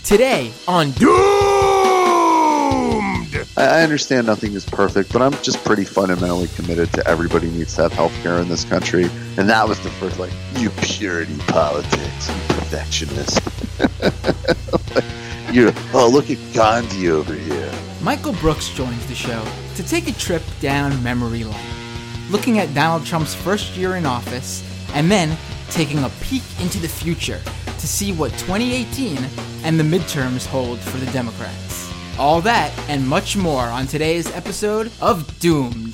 Today on Doomed! I understand nothing is perfect, but I'm just pretty fundamentally committed to everybody needs to have healthcare in this country. And that was the first, you purity politics, you perfectionist. Look at Gandhi over here. Michael Brooks joins the show to take a trip down memory lane, looking at Donald Trump's first year in office, and then taking a peek into the future to see what 2018 and the midterms hold for the Democrats. All that and much more on today's episode of Doomed.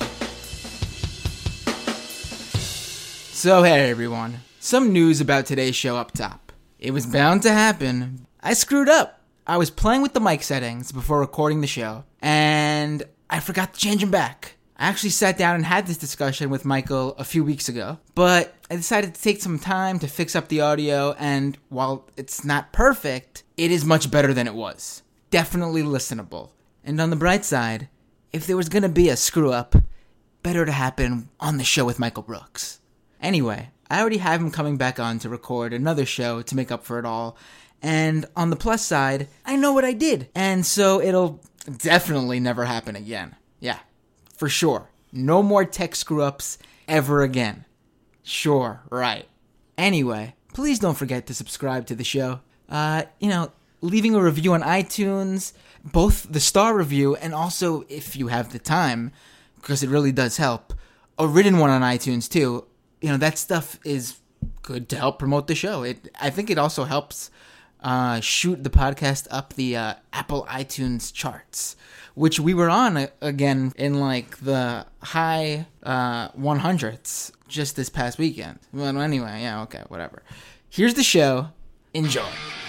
So hey everyone, some news about today's show up top. It was bound to happen. I screwed up. I was playing with the mic settings before recording the show, and I forgot to change them back. I actually sat down and had this discussion with Michael a few weeks ago, but I decided to take some time to fix up the audio, and while it's not perfect, it is much better than it was. Definitely listenable. And on the bright side, if there was going to be a screw-up, better to happen on the show with Michael Brooks. Anyway, I already have him coming back on to record another show to make up for it all, and on the plus side, I know what I did, and so it'll definitely never happen again. Yeah. For sure. No more tech screw-ups ever again. Sure, right. Anyway, please don't forget to subscribe to the show. Leaving a review on iTunes, both the star review and also, if you have the time, because it really does help, a written one on iTunes too. That stuff is good to help promote the show. I think it also helps shoot the podcast up the Apple iTunes charts, which we were on again in the high 100s just this past weekend. Well, anyway, yeah, okay, whatever. Here's the show. Enjoy.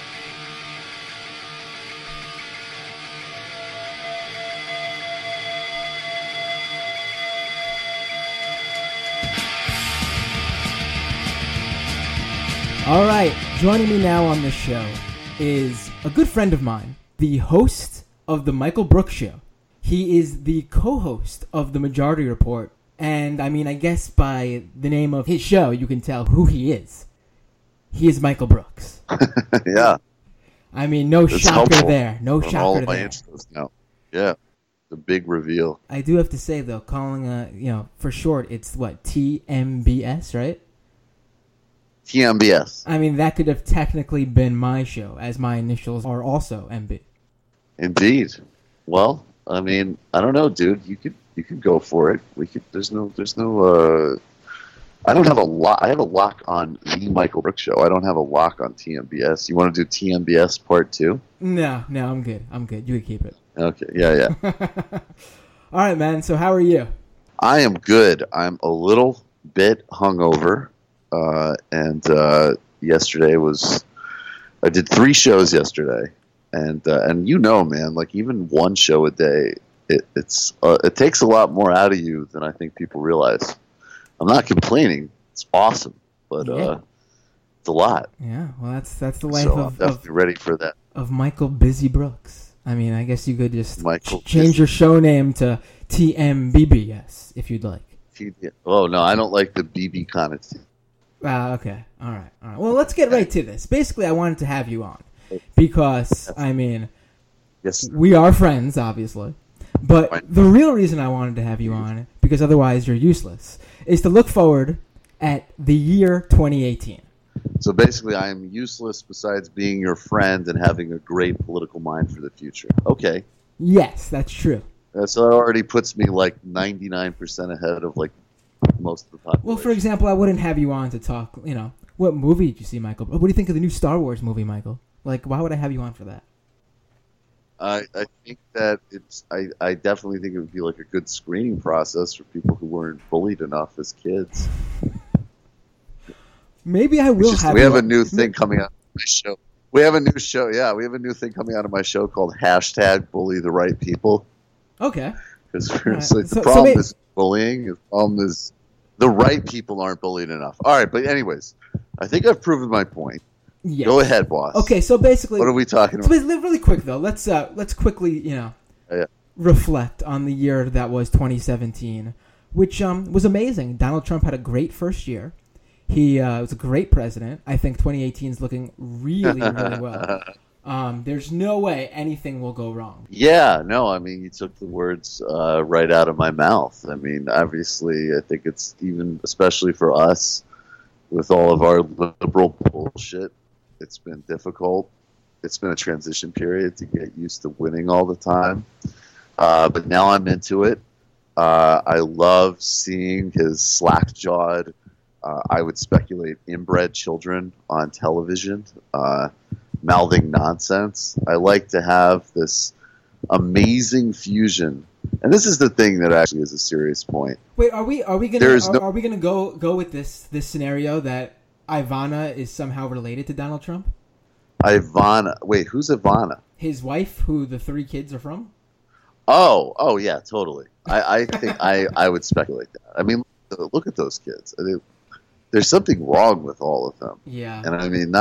All right, joining me now on the show is a good friend of mine, the host of the Michael Brooks Show. He is the co-host of the Majority Report, and I guess by the name of his show, you can tell who he is. He is Michael Brooks. Yeah. No That's shocker helpful there. No from shocker all of my there. intros now. Yeah. The big reveal. I do have to say, though, calling, for short, it's what, TMBS, right? TMBS. That could have technically been my show, as my initials are also MB. Indeed. Well, I don't know, dude. You could go for it. We could. There's no. I don't have a lock. I have a lock on the Michael Brooks Show. I don't have a lock on TMBS. You want to do TMBS Part 2? No, I'm good. You can keep it. Okay. Yeah. All right, man. So how are you? I am good. I'm a little bit hungover. And yesterday I did 3 shows yesterday, and man, even one show a day, it takes a lot more out of you than I think people realize. I'm not complaining; it's awesome, but it's a lot. Yeah, well, that's the life so I'm definitely ready for that. Of Michael Busy Brooks. I guess you could just change Busy. your show name to TMBBS if you'd like. Oh no, I don't like the BB connotation. Okay. All right. Well, let's get right to this. Basically, I wanted to have you on because, yes, we are friends, obviously. But the real reason I wanted to have you on, because otherwise you're useless, is to look forward at the year 2018. So basically, I am useless besides being your friend and having a great political mind for the future. Okay. Yes, that's true. So that already puts me 99% ahead of most of the population. Well, for example, I wouldn't have you on to talk, what movie did you see, Michael? What do you think of the new Star Wars movie, Michael? Why would I have you on for that? I think that I definitely think it would be a good screening process for people who weren't bullied enough as kids. Maybe I will have. We have a new thing coming out of my show. We have a new show. Yeah, we have a new thing coming out of my show called #BullyTheRightPeople. Okay. Because the problem is bullying. The problem is the right people aren't bullied enough. All right, but anyways, I think I've proven my point. Yes. Go ahead, boss. Okay, so basically, what are we talking about? Really quick though, let's quickly reflect on the year that was 2017, which was amazing. Donald Trump had a great first year. He was a great president. I think 2018 is looking really, really well. There's no way anything will go wrong. Yeah, no, I mean, you took the words right out of my mouth. I mean, obviously, I think it's even, especially for us, with all of our liberal bullshit, it's been difficult. It's been a transition period to get used to winning all the time. But now I'm into it. I love seeing his slack-jawed, I would speculate, inbred children on television, mouthing nonsense. I like to have this amazing fusion, and this is the thing that actually is a serious point. Wait, are we gonna go with this scenario that Ivana is somehow related to Donald Trump? Ivana, wait, who's Ivana? His wife, who the 3 kids are from. Oh yeah, totally. I think I would speculate that. I mean, look at those kids. I mean, there's something wrong with all of them. Yeah. And I mean,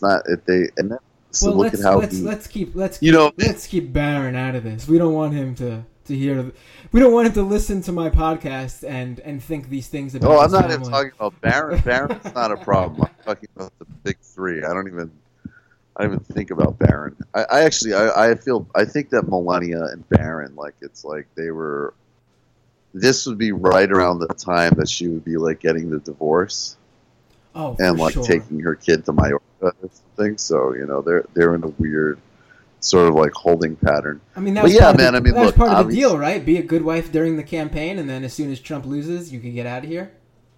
look at how let's keep Barron out of this. We don't want him to hear. We don't want him to listen to my podcast and think these things about. Oh, I'm not family. even talking about Barron. Barron's not a problem. I'm talking about the big 3. I don't even think about Barron. I think that Melania and Barron, like, it's like they were. This would be right around the time that she would be like getting the divorce. Oh, and like sure. taking her kid to Mallorca or something. So they're in a weird sort of like holding pattern. I mean, that was part of the deal, right? Be a good wife during the campaign, and then as soon as Trump loses, you can get out of here.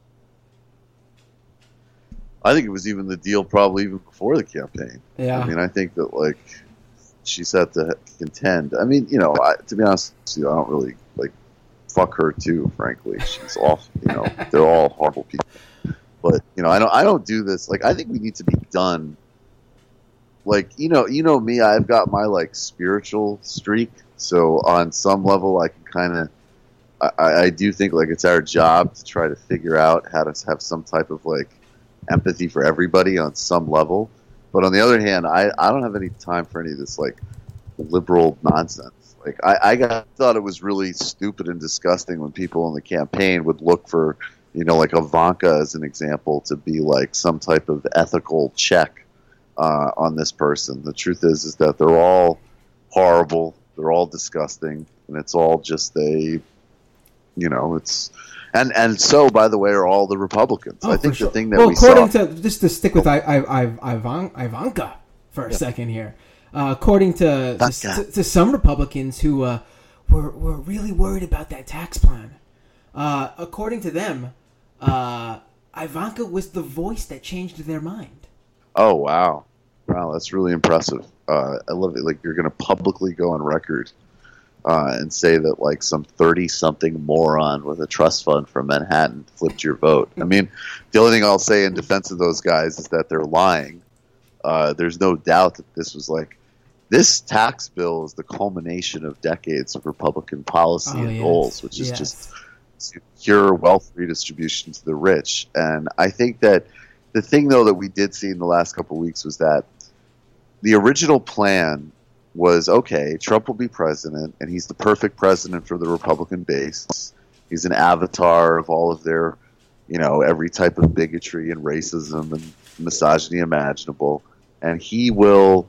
I think it was even the deal probably even before the campaign. Yeah. I mean, I think that like she set to contend. I mean, to be honest with you, I don't really like fuck her too. Frankly, she's awful. They're all horrible people. But I don't do this. Like, I think we need to be done. Like, me, I've got my like spiritual streak. So on some level, I can kind of, I do think like it's our job to try to figure out how to have some type of like empathy for everybody on some level. But on the other hand, I don't have any time for any of this like liberal nonsense. Like, I thought it was really stupid and disgusting when people in the campaign would look for, like Ivanka as an example, to be like some type of ethical check on this person. The truth is that they're all horrible, they're all disgusting, and it's all just it's and so, by the way, are all the Republicans. I think the thing that we saw. According to, just to stick with Ivanka for a second here, according to some Republicans who were really worried about that tax plan. According to them, Ivanka was the voice that changed their mind. Oh, wow, that's really impressive. I love it. Like, you're going to publicly go on record and say that like some 30-something moron with a trust fund from Manhattan flipped your vote. I mean, the only thing I'll say in defense of those guys is that they're lying. There's no doubt that this tax bill is the culmination of decades of Republican policy and goals, which is just secure wealth redistribution to the rich. And I think that the thing, though, that we did see in the last couple of weeks was that the original plan was, okay, Trump will be president, and he's the perfect president for the Republican base. He's an avatar of all of their, every type of bigotry and racism and misogyny imaginable. And he will,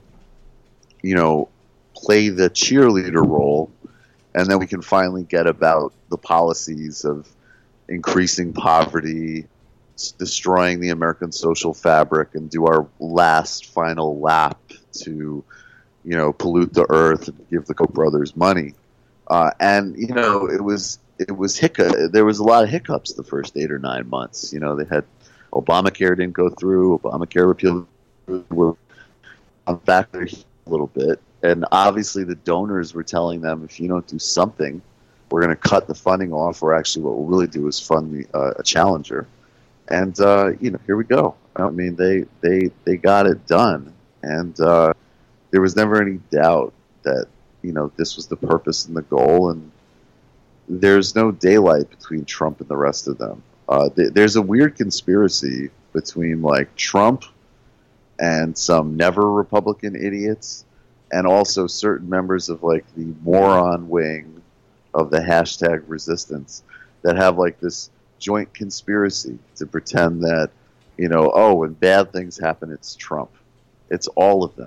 play the cheerleader role, and then we can finally get about the policies of increasing poverty, destroying the American social fabric, and do our last final lap to pollute the earth and give the Koch brothers money. And it was there was a lot of hiccups the first 8 or 9 months. They had Obamacare didn't go through, Obamacare repeal were on back there a little bit. And obviously the donors were telling them, if you don't do something, we're going to cut the funding off, or actually what we'll really do is fund a challenger. And, here we go. I mean, they got it done. And there was never any doubt that, this was the purpose and the goal. And there's no daylight between Trump and the rest of them. There's a weird conspiracy between, like, Trump and some never Republican idiots, and also certain members of, like, the moron wing of the hashtag resistance that have, like, this joint conspiracy to pretend that, when bad things happen, it's Trump. It's all of them.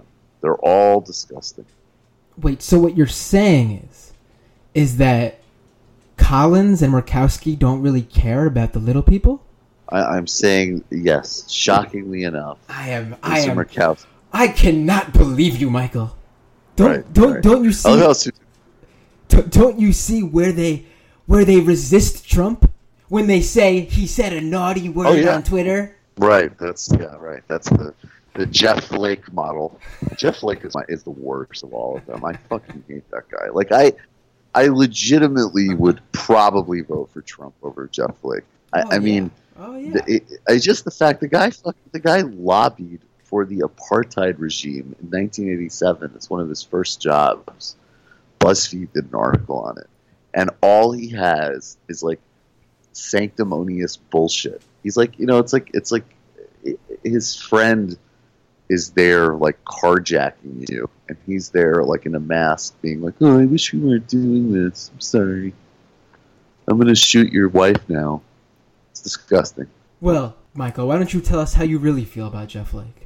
They're all disgusting. Wait, so what you're saying is that Collins and Murkowski don't really care about the little people? I'm saying yes. Shockingly enough, Murkowski. I cannot believe you, Michael. Don't you see? Don't you see where they resist Trump when they say he said a naughty word on Twitter? Right. That's the Jeff Flake model. Jeff Flake is the worst of all of them. I fucking hate that guy. Like I legitimately would probably vote for Trump over Jeff Flake. I mean, it's just the fact the guy lobbied for the apartheid regime in 1987. It's one of his first jobs. BuzzFeed did an article on it, and all he has is like sanctimonious bullshit. He's like, it's like his friend is there like carjacking you, and he's there like in a mask being like, oh, I wish we weren't doing this, I'm sorry, I'm gonna shoot your wife now. It's disgusting. Well, Michael, why don't you tell us how you really feel about Jeff Flake?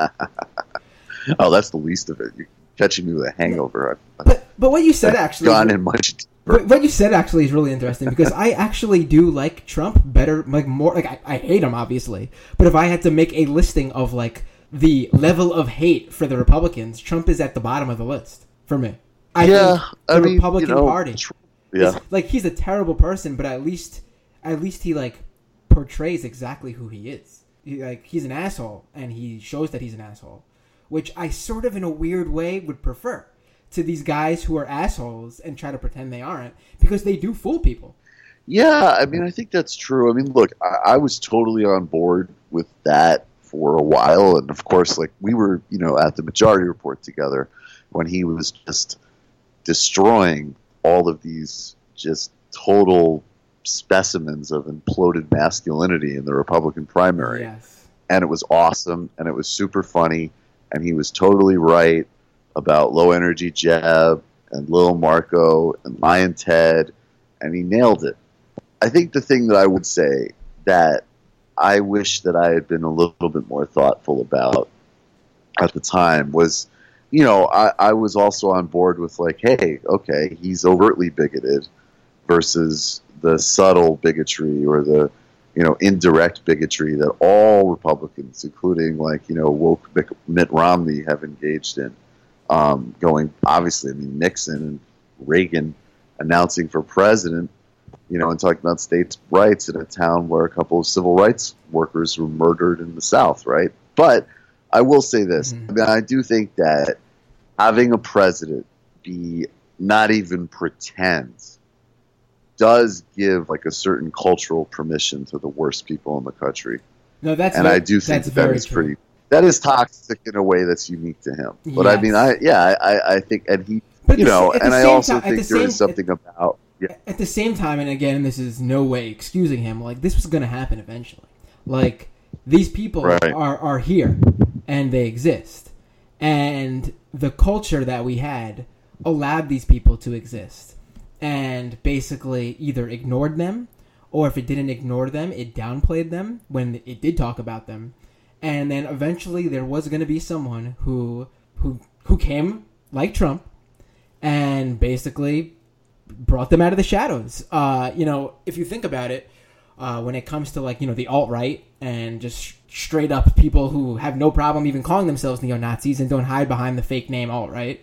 Oh, that's the least of it. You're catching me with a hangover. But what you said actually gone in much deeper. What you said actually is really interesting, because I actually do like Trump better, like more. Like I hate him obviously, but if I had to make a listing of like the level of hate for the Republicans, Trump is at the bottom of the list for me. I think the Republican Party. Like, he's a terrible person, but at least he like portrays exactly who he is. He's an asshole, and he shows that he's an asshole, which I sort of in a weird way would prefer to these guys who are assholes and try to pretend they aren't, because they do fool people. Yeah, I mean, I think that's true. I mean, look, I was totally on board with that for a while, and of course, like, we were, at the Majority Report together when he was just destroying all of these just total specimens of imploded masculinity in the Republican primary. Yes. And it was awesome, and it was super funny, and he was totally right about Low Energy Jeb and Lil Marco and Lion Ted, and he nailed it. I think the thing that I would say that I wish that I had been a little bit more thoughtful about at the time was, I was also on board with like, hey, okay, he's overtly bigoted versus the subtle bigotry or the, indirect bigotry that all Republicans, including like, woke Mitt Romney, have engaged in. Going, obviously, I mean, Nixon and Reagan announcing for president, and talking about states' rights in a town where a couple of civil rights workers were murdered in the South, right? But I will say this. I mean, I do think that having a president be not even pretend does give like a certain cultural permission to the worst people in the country. No, I do think that is pretty. That is toxic in a way that's unique to him. But yes. I mean, I think, and he, and I also think there is something about. Yeah. At the same time, and again, this is no way excusing him, like, this was going to happen eventually. Like, these people are here, and they exist. And the culture that we had allowed these people to exist. And basically either ignored them, or if it didn't ignore them, it downplayed them when it did talk about them. And then eventually there was going to be someone who came, like Trump, and basically brought them out of the shadows. If you think about it, when it comes to like, the alt-right and just straight up people who have no problem even calling themselves neo-Nazis and don't hide behind the fake name alt-right,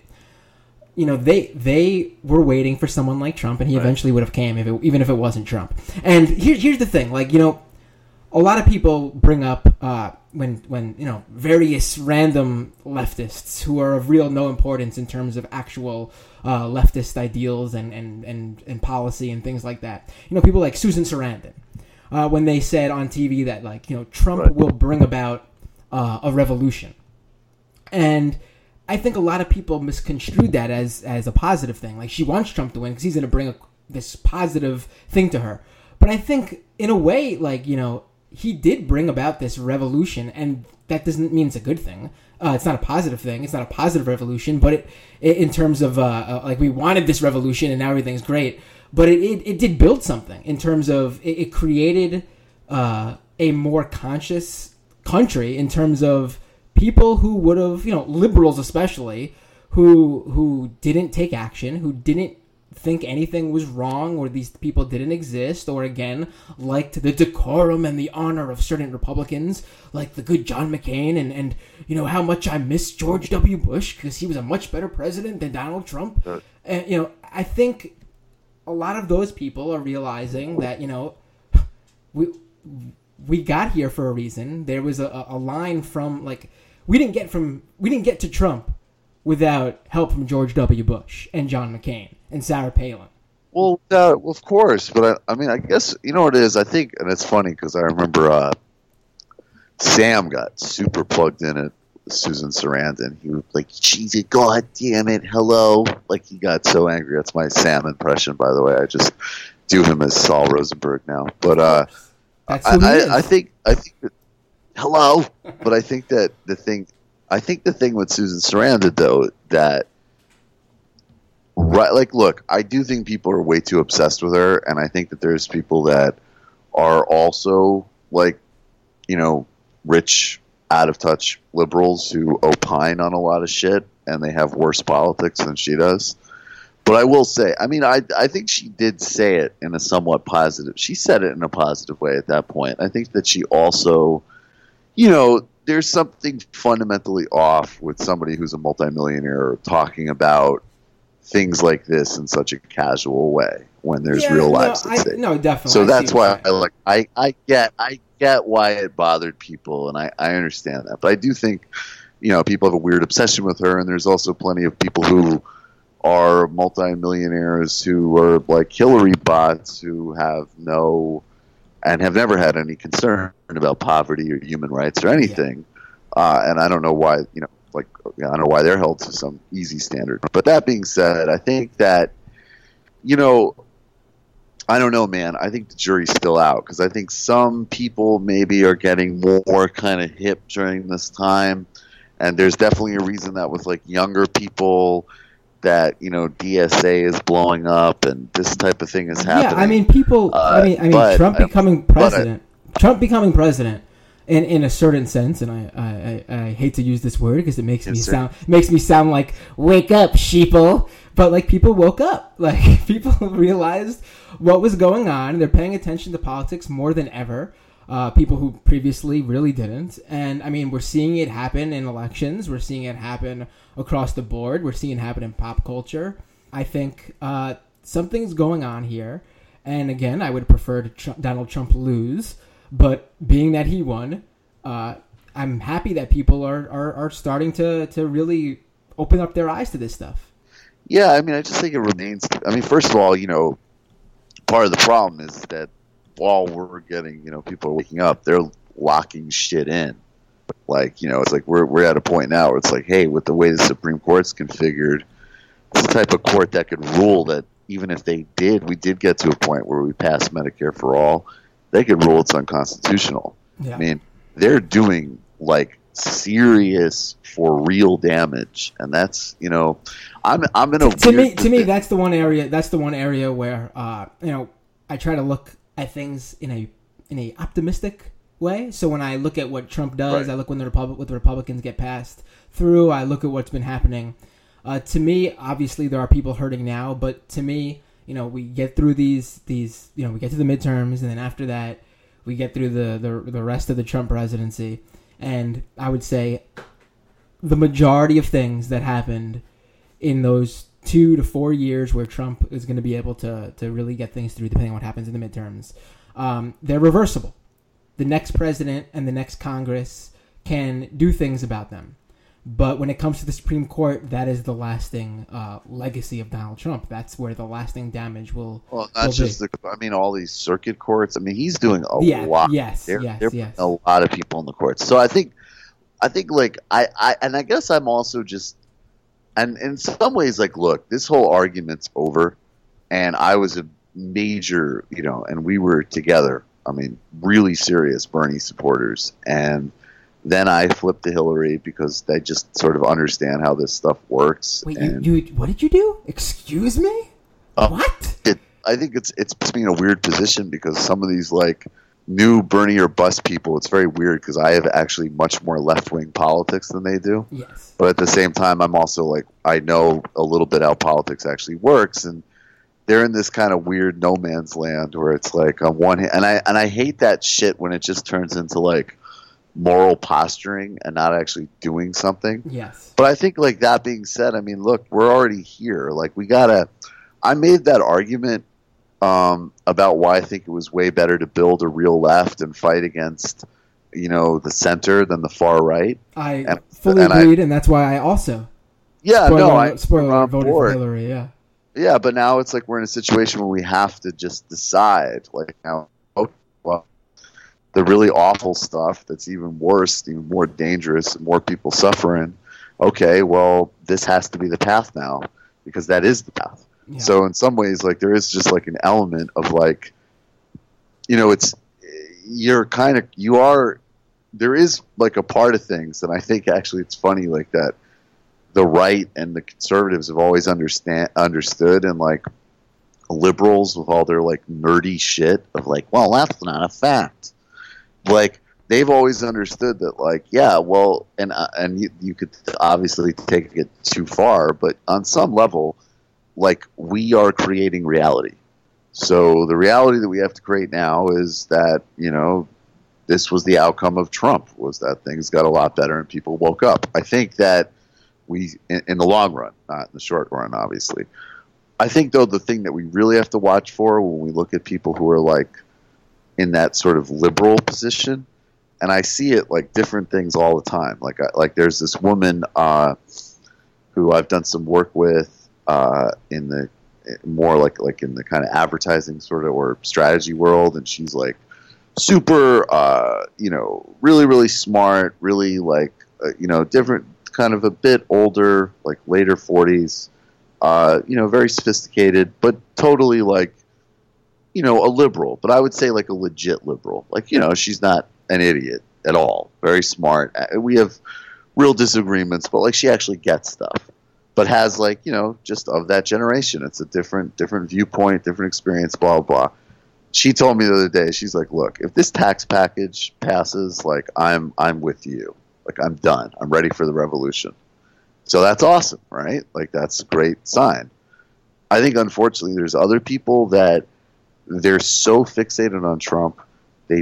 they were waiting for someone like Trump, and he eventually would have came even if it wasn't Trump. And here's the thing, like, a lot of people bring up when various random leftists who are of real no importance in terms of actual leftist ideals and policy and things like that. People like Susan Sarandon, when they said on TV that like Trump will bring about a revolution, and I think a lot of people misconstrued that as a positive thing. Like, she wants Trump to win because he's going to bring this positive thing to her. But I think in a way, like, he did bring about this revolution, and that doesn't mean it's a good thing. It's not a positive thing. It's not a positive revolution, but it in terms of like, we wanted this revolution and now everything's great. But it did build something in terms of it created a more conscious country in terms of people who would have, liberals especially, who didn't take action, who didn't think anything was wrong, or these people didn't exist, or again, liked the decorum and the honor of certain Republicans, like the good John McCain, and how much I miss George W. Bush because he was a much better president than Donald Trump. And I think a lot of those people are realizing that we got here for a reason. There was a line from, like, we didn't get to Trump without help from George W. Bush and John McCain and Sarah Palin. Well, of course, but I guess you know what it is. I think, and it's funny because I remember Sam got super plugged in at Susan Sarandon. He was like, "Jesus, God damn it, hello!" Like, he got so angry. That's my Sam impression, by the way. I just do him as Saul Rosenberg now. But That's who he is. I think that, hello, but I think that the thing with Susan Sarandon, though, that look, I do think people are way too obsessed with her, and I think that there's people that are also rich, out of touch liberals who opine on a lot of shit, and they have worse politics than she does. But I will say, I think she did say it in a somewhat positive. She said it in a positive way at that point. I think that she also, there's something fundamentally off with somebody who's a multimillionaire talking about things like this in such a casual way when there's real lives at stake. No, definitely. So that's why I get why it bothered people, and I understand that. But I do think, people have a weird obsession with her, and there's also plenty of people who are multimillionaires who are like Hillary bots who have never had any concern about poverty or human rights or anything. And I don't know why, I don't know why they're held to some easy standard. But that being said, I think that, I don't know, man. I think the jury's still out because I think some people maybe are getting more kind of hip during this time. And there's definitely a reason that with like younger people that, DSA is blowing up and this type of thing is happening. Yeah, Trump becoming president. Trump becoming president. In a certain sense, and I hate to use this word because it makes me sound like wake up, sheeple. But like people woke up, like people realized what was going on. They're paying attention to politics more than ever. People who previously really didn't, and we're seeing it happen in elections. We're seeing it happen across the board. We're seeing it happen in pop culture. I think something's going on here, and again, I would prefer Donald Trump lose. But being that he won, I'm happy that people are starting to really open up their eyes to this stuff. Yeah, I just think it remains. First of all, part of the problem is that while we're getting, people are waking up, they're locking shit in. Like, it's like we're at a point now where it's like, hey, with the way the Supreme Court's configured, it's the type of court that could rule that even if we did get to a point where we passed Medicare for all, they could rule it's unconstitutional. Yeah. They're doing like serious for real damage, and that's I'm in a to me that's the one area where I try to look at things in a optimistic way. So when I look at what Trump does, right. I look when the Republicans get passed through. I look at what's been happening. To me, obviously there are people hurting now, but to me, we get through these we get to the midterms, and then after that, we get through the rest of the Trump presidency. And I would say the majority of things that happened in those 2 to 4 years where Trump is going to be able to really get things through, depending on what happens in the midterms, they're reversible. The next president and the next Congress can do things about them. But when it comes to the Supreme Court, that is the lasting legacy of Donald Trump. That's where the lasting damage will. Well, not just all these circuit courts. He's doing a lot. Yes, they're putting a lot of people in the courts. So I think, like I guess I'm also just, and in some ways, like, look, this whole argument's over, and I was a major, and we were together. Really serious Bernie supporters, and then I flipped to Hillary because they just sort of understand how this stuff works. Wait, what did you do? Excuse me? What? I think it's puts me in a weird position because some of these, like, new Bernie or bust people. It's very weird because I have actually much more left wing politics than they do. Yes. But at the same time, I'm also like, I know a little bit how politics actually works, and they're in this kind of weird no man's land where it's like on one hand, and I hate that shit when it just turns into like moral posturing and not actually doing something. Yes. But I think, like, that being said, I mean, look, we're already here. Like, I made that argument about why I think it was way better to build a real left and fight against, the center than the far right. I fully agreed, and that's why I also spoiler voted for Hillary. Yeah. Yeah, but now it's like we're in a situation where we have to just decide. Like, now, well, the really awful stuff that's even worse, even more dangerous, more people suffering. Okay, well, this has to be the path now because that is the path. Yeah. So in some ways, like, there is just like an element of like, there is like a part of things, and I think actually it's funny like that the right and the conservatives have always understood, and like liberals with all their like nerdy shit of like, well, that's not a fact. Like, they've always understood that, like, yeah, well, and you could obviously take it too far, but on some level, like, we are creating reality. So the reality that we have to create now is that, this was the outcome of Trump, was that things got a lot better and people woke up. I think that in the long run, not in the short run, obviously. I think, though, the thing that we really have to watch for when we look at people who are, like, in that sort of liberal position, and I see it like different things all the time. Like there's this woman who I've done some work with in the more like in the kind of advertising sort of or strategy world, and she's like super, really, really smart, really like, different, kind of a bit older, like later 40s, very sophisticated, but totally like, a liberal, but I would say like a legit liberal. Like, she's not an idiot at all. Very smart. We have real disagreements, but like she actually gets stuff. But has like, just of that generation. It's a different viewpoint, different experience, blah, blah. She told me the other day, she's like, look, if this tax package passes, like I'm with you. Like, I'm done. I'm ready for the revolution. So that's awesome, right? Like, that's a great sign. I think, unfortunately, there's other people that they're so fixated on Trump, they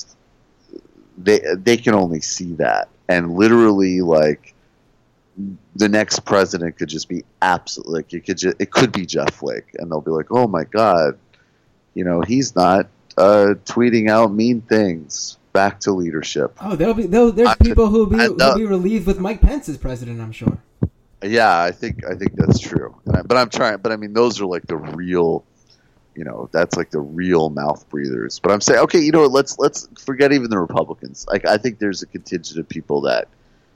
can only see that. And literally, like, the next president could just be absolutely, like, it could be Jeff Flake, and they'll be like, oh my God, he's not tweeting out mean things. Back to leadership. Oh, there's people who'll be relieved with Mike Pence as president, I'm sure. Yeah, I think that's true. But I mean, those are like the real, that's like the real mouth breathers. But I'm saying, okay, let's forget even the Republicans. Like, I think there's a contingent of people that,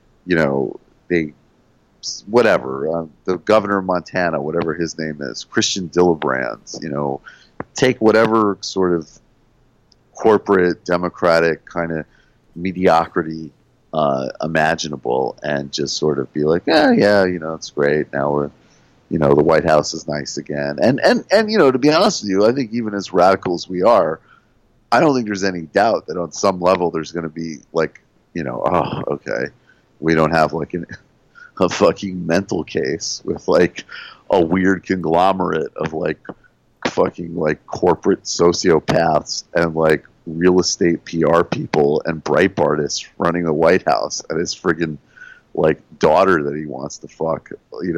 they, whatever, the governor of Montana, whatever his name is, Christian Gillibrand, take whatever sort of corporate democratic kind of mediocrity imaginable and just sort of be like, yeah, it's great. Now we're, the White House is nice again. And to be honest with you, I think even as radical as we are, I don't think there's any doubt that on some level there's going to be like, oh, okay, we don't have like a fucking mental case with like a weird conglomerate of like fucking like corporate sociopaths and like real estate PR people and Breitbartists running the White House and his friggin' like daughter that he wants to fuck,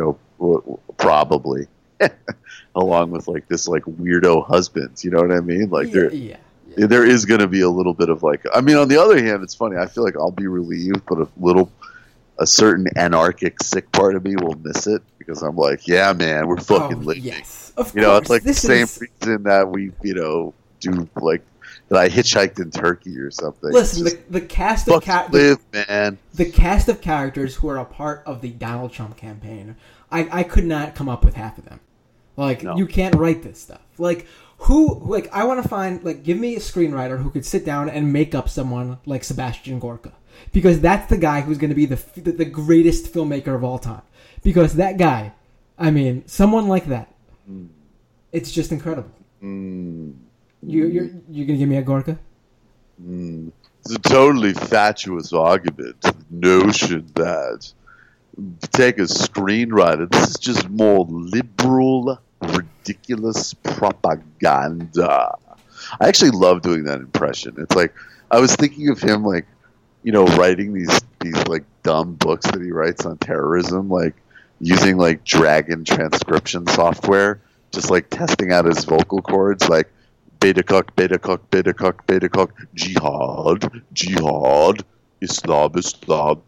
probably along with like this like weirdo husband, you know what I mean? Like there is going to be a little bit of like, I mean, on the other hand, it's funny. I feel like I'll be relieved, but a certain anarchic sick part of me will miss it because I'm like, yeah, man, we're fucking living. Yes, of course. It's like the same reason that we, do like that I hitchhiked in Turkey or something. Listen, the cast of man. The cast of characters who are a part of the Donald Trump campaign, I could not come up with half of them. Like, no. You can't write this stuff. Like, I want to find, like, give me a screenwriter who could sit down and make up someone like Sebastian Gorka. Because that's the guy who's going to be the greatest filmmaker of all time. Because that guy, I mean, someone like that, it's just incredible. You're going to give me a Gorka? It's a totally fatuous argument. The notion that take a screenwriter, this is just more liberal, ridiculous propaganda. I actually love doing that impression. It's like I was thinking of him, like, you know, writing these like dumb books that he writes on terrorism, like using like Dragon transcription software, just like testing out his vocal cords, like beta cock, beta cock, beta cock, beta cock, jihad, jihad, Islam, Islam,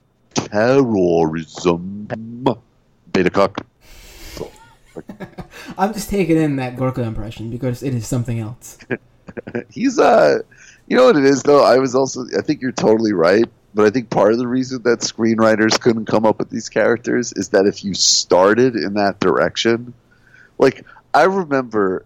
terrorism, beta cock. I'm just taking in that Gorka impression because it is something else. He's you know what it is though? I think you're totally right, but I think part of the reason that screenwriters couldn't come up with these characters is that if you started in that direction, like I remember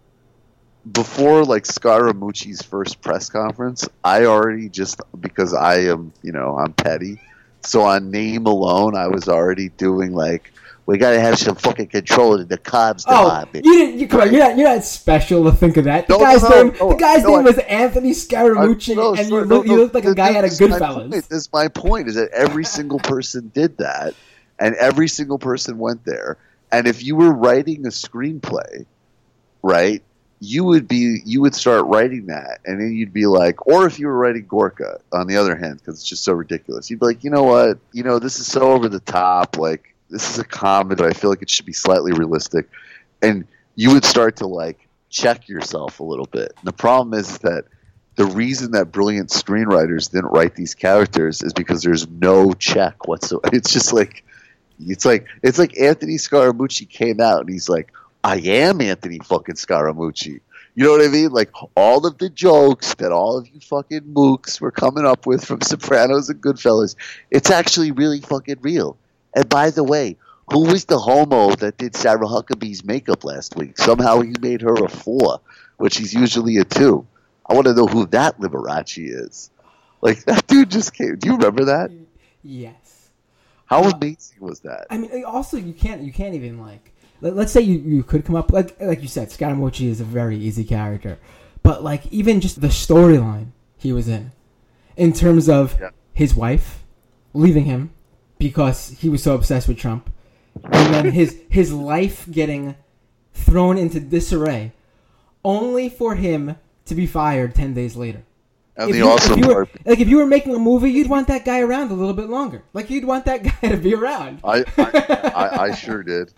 before like Scaramucci's first press conference, I already just because I am, you know, I'm petty. So on name alone, I was already doing like, we gotta have some fucking control in the comms department. Come on, you're not special to think of that. The guy's name was Anthony Scaramucci, and you look like a guy out of Goodfellas. This is my point, is that every single person did that, and every single person went there. And if you were writing a screenplay, right, you would start writing that, and then you'd be like, or if you were writing Gorka, on the other hand, because it's just so ridiculous, you'd be like, you know what, you know, this is so over the top, like, this is a comedy, I feel like it should be slightly realistic, and you would start to, like, check yourself a little bit. And the problem is that the reason that brilliant screenwriters didn't write these characters is because there's no check whatsoever. It's just like, it's like Anthony Scaramucci came out, and he's like, I am Anthony fucking Scaramucci. You know what I mean? Like, all of the jokes that all of you fucking mooks were coming up with from Sopranos and Goodfellas, it's actually really fucking real. And by the way, who was the homo that did Sarah Huckabee's makeup last week? Somehow he made her a 4, which he's usually a 2. I want to know who that Liberace is. Like, that dude just came. Do you remember that? Yes. How amazing was that? I mean, also, you can't even, like, let's say you could come up, like you said, Scaramucci is a very easy character. But, like, even just the storyline he was in terms of his wife leaving him, because he was so obsessed with Trump, and then his life getting thrown into disarray, only for him to be fired 10 days later. And if you were making a movie, you'd want that guy around a little bit longer. Like, you'd want that guy to be around. I sure did.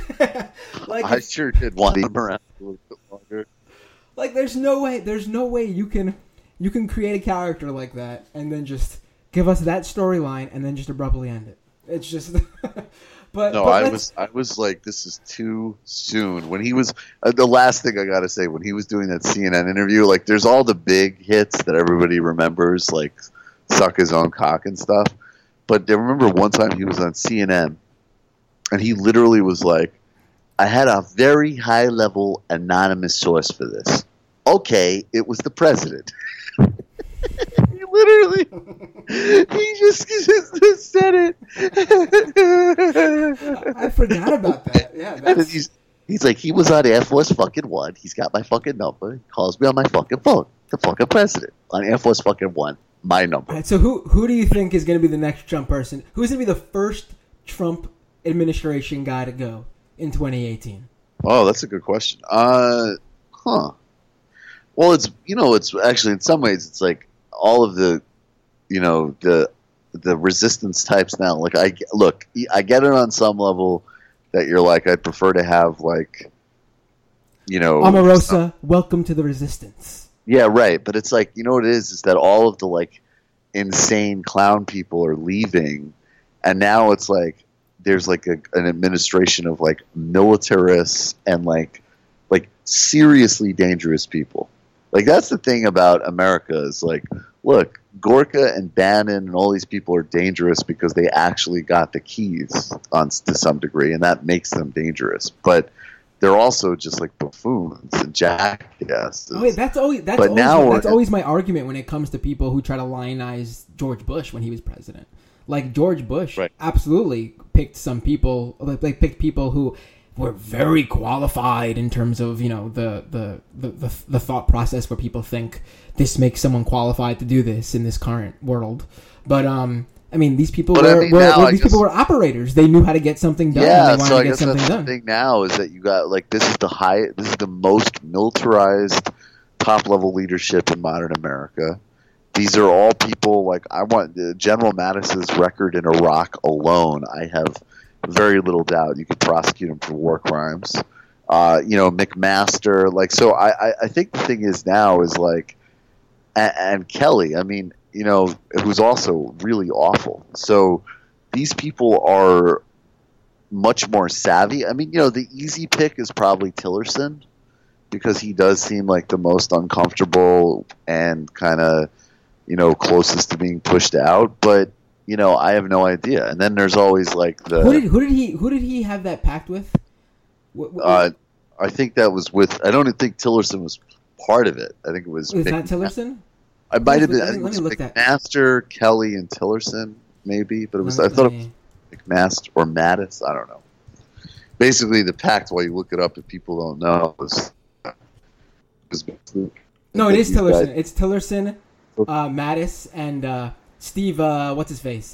I sure did want him around a little bit longer. Like, there's no way you can create a character like that and then just give us that storyline and then just abruptly end it. It's just, I was like, this is too soon. When he was the last thing I gotta say, when he was doing that CNN interview, like, there's all the big hits that everybody remembers, like suck his own cock and stuff. But I remember one time he was on CNN, and he literally was like, I had a very high level anonymous source for this. Okay, it was the president. Literally, he just said it. I forgot about that. Yeah, he's like, he was on Air Force fucking 1. He's got my fucking number. He calls me on my fucking phone. The fucking president on Air Force fucking 1. My number. All right, so who do you think is going to be the next Trump person? Who's going to be the first Trump administration guy to go in 2018? Oh, that's a good question. Well, it's actually, in some ways, it's like all of the, the resistance types now. Like, I get it on some level that you're like, I'd prefer to have, like, Omarosa, welcome to the resistance. Yeah, right. But it's like, you know what it is that all of the, like, insane clown people are leaving, and now it's like there's like an administration of like militarists and like seriously dangerous people. Like, that's the thing about America is like, look, Gorka and Bannon and all these people are dangerous because they actually got the keys to some degree, and that makes them dangerous. But they're also just like buffoons and jackasses. Oh, wait, that's always my argument when it comes to people who try to lionize George Bush when he was president. Like, George Bush absolutely picked some people, like picked people who we're very qualified in terms of, you know, the thought process where people think this makes someone qualified to do this in this current world. But I mean, these people people were operators. They knew how to get something done. Yeah, and they so I to guess get that's something the thing now is that you got like this is the most militarized top level leadership in modern America. These are all people like General Mattis's record in Iraq alone. I have very little doubt you could prosecute him for war crimes. You know, McMaster, like, so I think the thing is now is like, and Kelly, I mean, you know, who's also really awful. So these people are much more savvy. I mean, you know, the easy pick is probably Tillerson because he does seem like the most uncomfortable and kind of, you know, closest to being pushed out. But, you know, I have no idea. And then there's always like the who did he have that pact with? I think that was with. I don't think Tillerson was part of it. I think it was. Was that Tillerson? I might have been. I think it was McMaster, Kelly, and Tillerson, maybe. But it was. I thought it was McMaster or Mattis. I don't know. Basically, the pact. While you look it up, if people don't know, no, it is Tillerson. It's Tillerson, Mattis, and Steve. What's his face?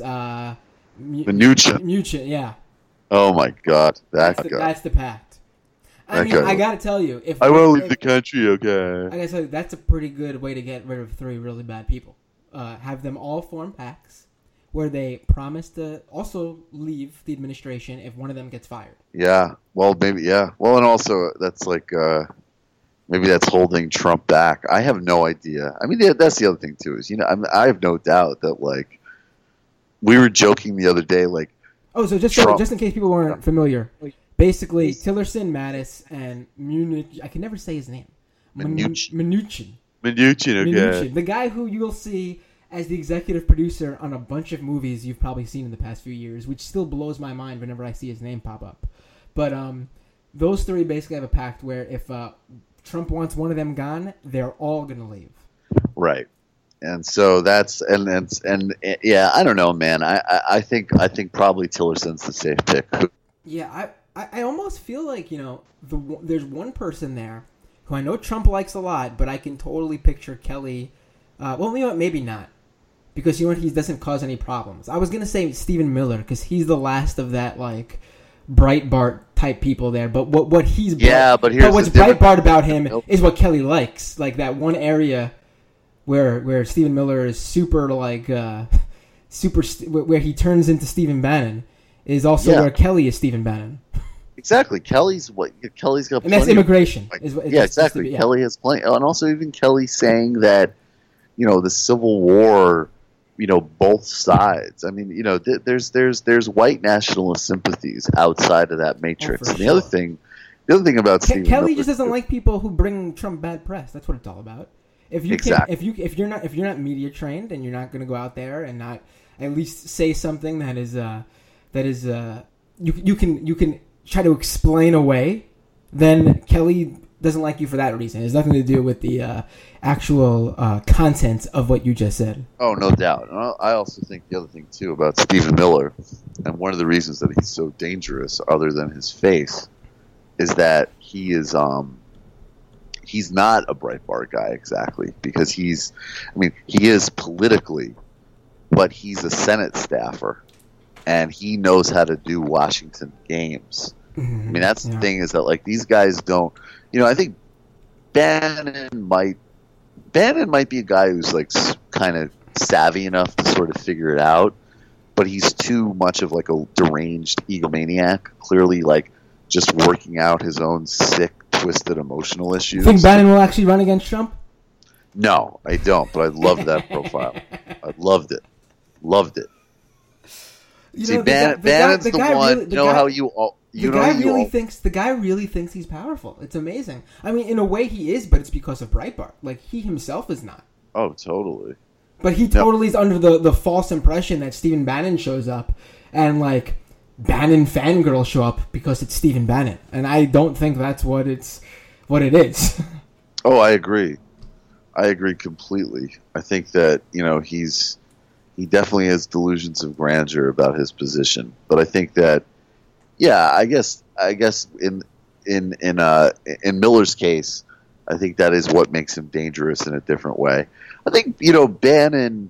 Mnuchin. Yeah. Oh my God, that guy. That's the pact. I mean, I gotta tell you, if I want to leave the country, okay. I gotta tell you, that's a pretty good way to get rid of 3 really bad people. Have them all form pacts where they promise to also leave the administration if one of them gets fired. Yeah. Well, maybe. Yeah. Well, and also that's like maybe that's holding Trump back. I have no idea. I mean, that's the other thing too. Is, you know, I have no doubt that like we were joking the other day, like. Oh, so just in case people weren't familiar. Basically, Tillerson, Mattis, and Munich. I can never say his name. Mnuchin. Okay. The guy who you'll see as the executive producer on a bunch of movies you've probably seen in the past few years, which still blows my mind whenever I see his name pop up. But those 3 basically have a pact where if Trump wants one of them gone, they're all going to leave. Right. And so that's and yeah, I don't know, man. I think probably Tillerson's the safe pick. Yeah, I almost feel like, you know, there's one person there who I know Trump likes a lot, but I can totally picture Kelly. Well, you know what? Maybe not. Because, you know what? He doesn't cause any problems. I was going to say Stephen Miller because he's the last of that, like, Breitbart type people there. But what what's Breitbart about him is what Kelly likes. Like, that one area where Stephen Miller is super, like, where he turns into Stephen Bannon is also where Kelly is Stephen Bannon. Exactly. Kelly's got and that's immigration. Exactly. Kelly has plenty. And also even Kelly saying that, you know, the Civil War, you know, both sides. I mean, you know, there's white nationalist sympathies outside of that matrix. And the other thing about Stephen Kelly Miller, just doesn't like people who bring Trump bad press. That's what it's all about. If you're not media trained and you're not going to go out there and not at least say something that is you can try to explain away, then Kelly doesn't like you for that reason. It has nothing to do with the actual content of what you just said. Oh, no doubt. And I also think the other thing too about Stephen Miller, and one of the reasons that he's so dangerous, other than his face, is that he is he's not a Breitbart guy exactly, because he is politically, but he's a Senate staffer. And he knows how to do Washington games. Mm-hmm. I mean, that's the thing, is that like these guys don't. You know, I think Bannon might be a guy who's like kind of savvy enough to sort of figure it out, but he's too much of like a deranged egomaniac. Clearly, like just working out his own sick, twisted emotional issues. You think Bannon will actually run against Trump? No, I don't. But I loved that profile. I loved it. You See, Bannon's the one. The guy really thinks he's powerful. It's amazing. I mean, in a way, he is, but it's because of Breitbart. Like, he himself is not. Oh, totally. But he totally is under the false impression that Stephen Bannon shows up, and like Bannon fangirls show up because it's Stephen Bannon, and I don't think that's what it is. Oh, I agree. I agree completely. I think that, you know, he definitely has delusions of grandeur about his position. But I think that, yeah, I guess in Miller's case, I think that is what makes him dangerous in a different way. I think Bannon,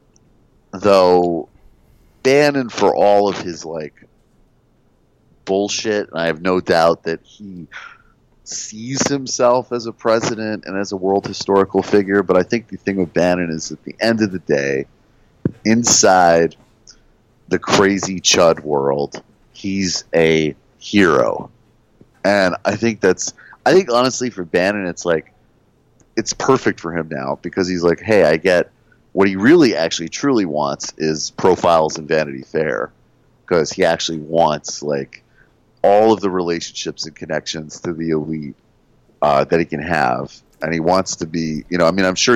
though, for all of his like bullshit, and I have no doubt that he sees himself as a president and as a world historical figure. But I think the thing with Bannon is, at the end of the day, inside the crazy chud world, he's a hero. And I think honestly for Bannon, it's perfect for him now, because he's like, hey, I get what he really actually truly wants is profiles in Vanity Fair, because he actually wants like all of the relationships and connections to the elite that he can have. And he wants to be, I'm sure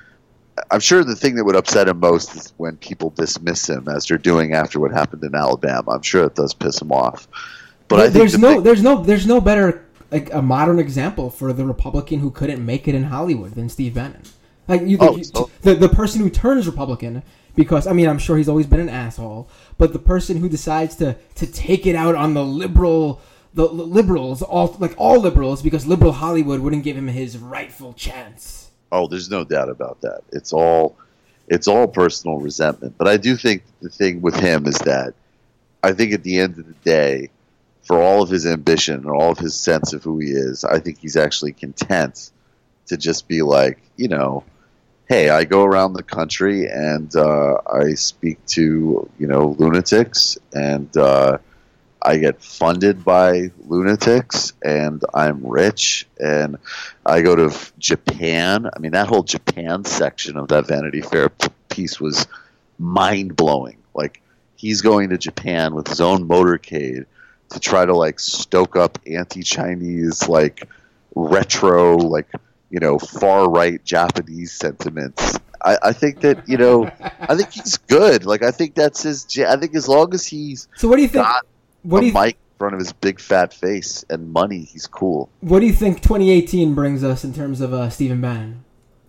the thing that would upset him most is when people dismiss him, as they're doing after what happened in Alabama. I'm sure it does piss him off. But I think there's no better, like, a modern example for the Republican who couldn't make it in Hollywood than Steve Bannon. Like, the person who turns Republican, because I'm sure he's always been an asshole, but the person who decides to take it out on the liberals, all liberals, because liberal Hollywood wouldn't give him his rightful chance. Oh, there's no doubt about that. It's all personal resentment. But I do think the thing with him is that I think at the end of the day, for all of his ambition and all of his sense of who he is, I think he's actually content to just be like, hey, I go around the country and I speak to, lunatics, and I get funded by lunatics, and I'm rich, and I go to Japan. I mean, that whole Japan section of that Vanity Fair piece was mind-blowing. Like, he's going to Japan with his own motorcade to try to like stoke up anti-Chinese, like retro, like, far right Japanese sentiments. I think that, I think he's good. Like, I think that's I think as long as he's so, what do you think? Mic in front of his big fat face and money, he's cool. What do you think 2018 brings us in terms of Stephen Bannon?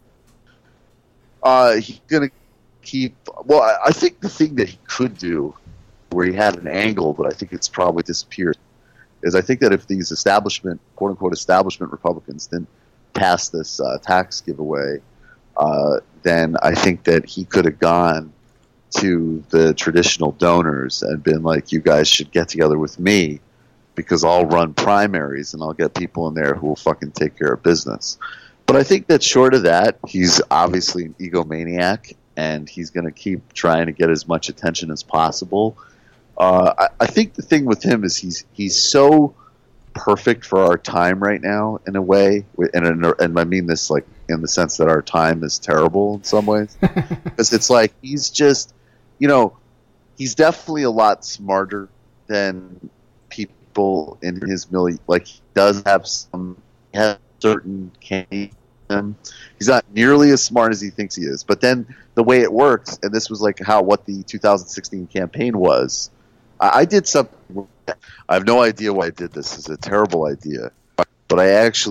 He's gonna keep. Well, I think the thing that he could do, where he had an angle, but I think it's probably disappeared, is I think that if these establishment, quote unquote, establishment Republicans didn't pass this tax giveaway, then I think that he could have gone to the traditional donors and been like, you guys should get together with me, because I'll run primaries and I'll get people in there who will fucking take care of business. But I think that short of that, he's obviously an egomaniac, and he's going to keep trying to get as much attention as possible. I think the thing with him is he's so perfect for our time right now, in a way, and I mean this like in the sense that our time is terrible in some ways, because it's like he's just, he's definitely a lot smarter than people in his milieu. Like, he does have certain candy. He's not nearly as smart as he thinks he is. But then the way it works, and this was like what the 2016 campaign was. I did something. I have no idea why I did this. It's a terrible idea. But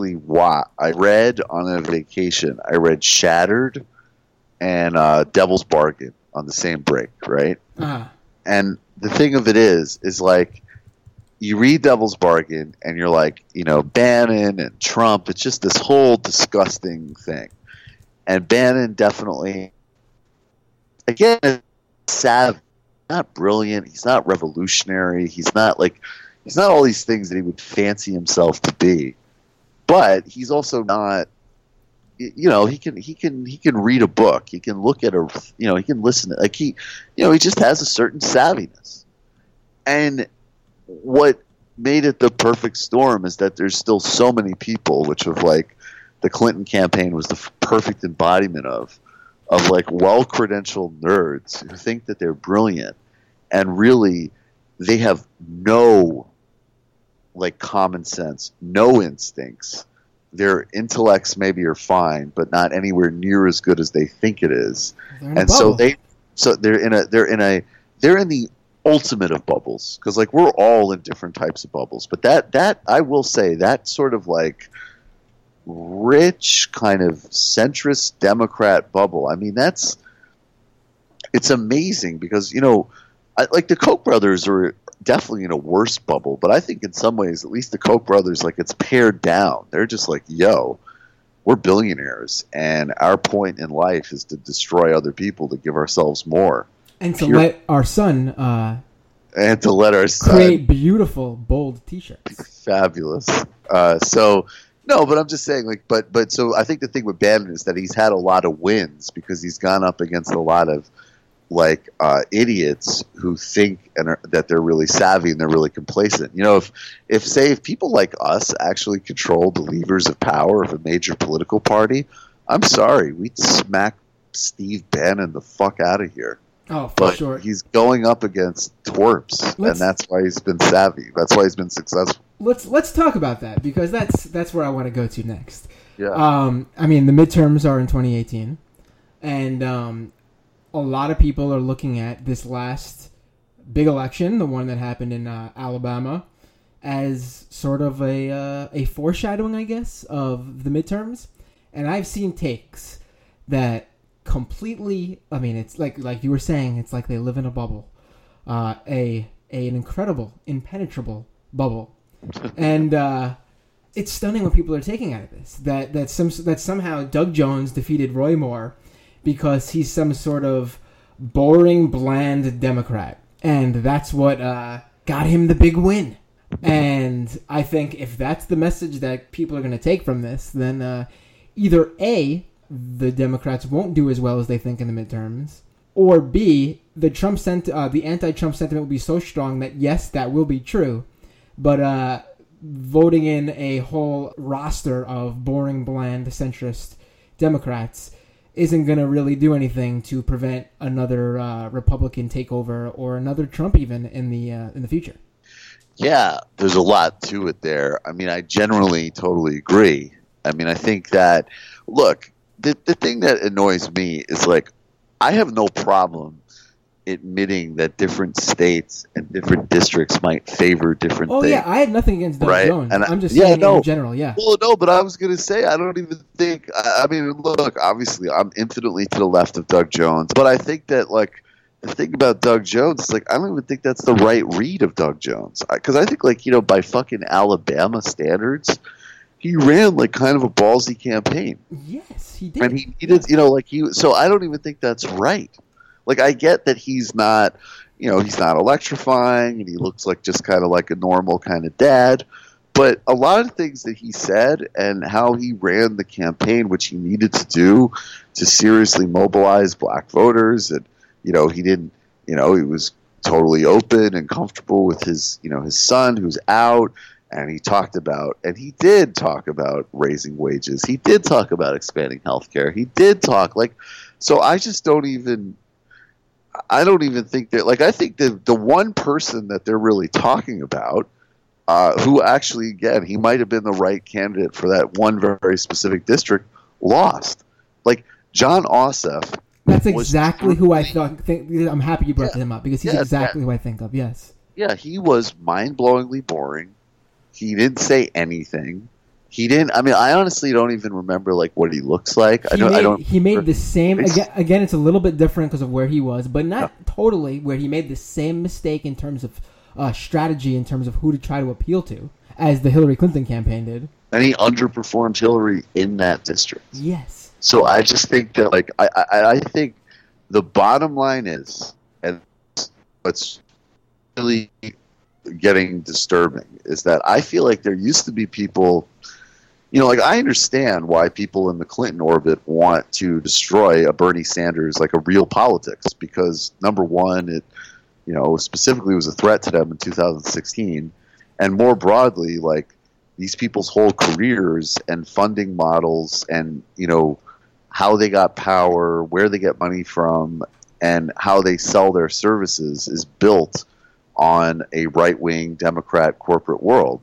I read on a vacation. I read Shattered and Devil's Bargain on the same break, right? Uh-huh. And the thing of it is like, you read Devil's Bargain and you're like, Bannon and Trump, it's just this whole disgusting thing. And Bannon definitely, again, is savvy. Not brilliant. He's not revolutionary. He's not all these things that he would fancy himself to be. But he's also not, he can read a book. He can look at he can listen. He just has a certain savviness. And what made it the perfect storm is that there's still so many people, which of like the Clinton campaign was the perfect embodiment of like well-credentialed nerds who think that they're brilliant, and really they have no like common sense, no instincts. Their intellects maybe are fine, but not anywhere near as good as they think it is. And so they're in the ultimate of bubbles, because like we're all in different types of bubbles. But that I will say, that sort of like rich kind of centrist Democrat bubble, I mean, it's amazing, because like the Koch brothers are definitely in a worse bubble, but I think in some ways, at least the Koch brothers, like, it's pared down. They're just like, yo, we're billionaires, and our point in life is to destroy other people to give ourselves more. And to let our son create beautiful, bold T-shirts. Fabulous. No, but I'm just saying, like, but so I think the thing with Bannon is that he's had a lot of wins because he's gone up against a lot of like idiots who think that they're really savvy and they're really complacent. You know, if people like us actually control the levers of power of a major political party, I'm sorry, we'd smack Steve Bannon the fuck out of here. Oh, for sure. He's going up against twerps, and that's why he's been savvy. That's why he's been successful. Let's talk about that, because that's where I want to go to next. Yeah. I mean, the midterms are in 2018, and a lot of people are looking at this last big election, the one that happened in Alabama, as sort of a foreshadowing, I guess, of the midterms. And I've seen takes that completely, I mean, it's like you were saying, it's like they live in a bubble, an incredible, impenetrable bubble, and it's stunning what people are taking out of this. That somehow Doug Jones defeated Roy Moore because he's some sort of boring, bland Democrat, and that's what got him the big win. And I think if that's the message that people are going to take from this, then either A, the Democrats won't do as well as they think in the midterms, or B, the anti-Trump sentiment will be so strong that yes, that will be true, but voting in a whole roster of boring, bland, centrist Democrats isn't going to really do anything to prevent another Republican takeover or another Trump even in the future. Yeah, there's a lot to it there. I mean, I generally totally agree. I mean, I think that, look, the thing that annoys me is, like, I have no problem admitting that different states and different districts might favor different things. Oh, yeah, I had nothing against Doug Jones. And I'm just saying in general, yeah. Well, no, but I was going to say, I don't even think, I mean, look, obviously, I'm infinitely to the left of Doug Jones, but I think that, like, the thing about Doug Jones is, like, I don't even think that's the right read of Doug Jones. Because I think, like, you know, by fucking Alabama standards, he ran, like, kind of a ballsy campaign. Yes, he did. And he did, you know, like, so I don't even think that's right. Like, I get that he's not, you know, he's not electrifying and he looks like just kind of like a normal kind of dad. But a lot of things that he said and how he ran the campaign, which he needed to do to seriously mobilize black voters, and, you know, he didn't, you know, he was totally open and comfortable with his, you know, his son who's out. And he did talk about raising wages. He did talk about expanding healthcare. He did talk, like, so I just don't even think that, like, I think the one person that they're really talking about, who actually, again, he might have been the right candidate for that one very specific district, lost. Like, John Ossoff. That's exactly who I think. I'm happy you brought him up, because he's exactly who I think of, yes. Yeah, he was mind-blowingly boring. He didn't say anything. He didn't. I mean, I honestly don't even remember, like, what he looks like. He made the same. Again, it's a little bit different because of where he was, but not totally. Where he made the same mistake in terms of strategy, in terms of who to try to appeal to, as the Hillary Clinton campaign did. And he underperformed Hillary in that district. Yes. So I just think that, like, I think the bottom line is, and what's really getting disturbing, is that I feel like there used to be people, you know, like, I understand why people in the Clinton orbit want to destroy a Bernie Sanders, like, a real politics, because number one, it, you know, specifically was a threat to them in 2016, and more broadly, like, these people's whole careers and funding models and, you know, how they got power, where they get money from, and how they sell their services is built on a right-wing democratic corporate world.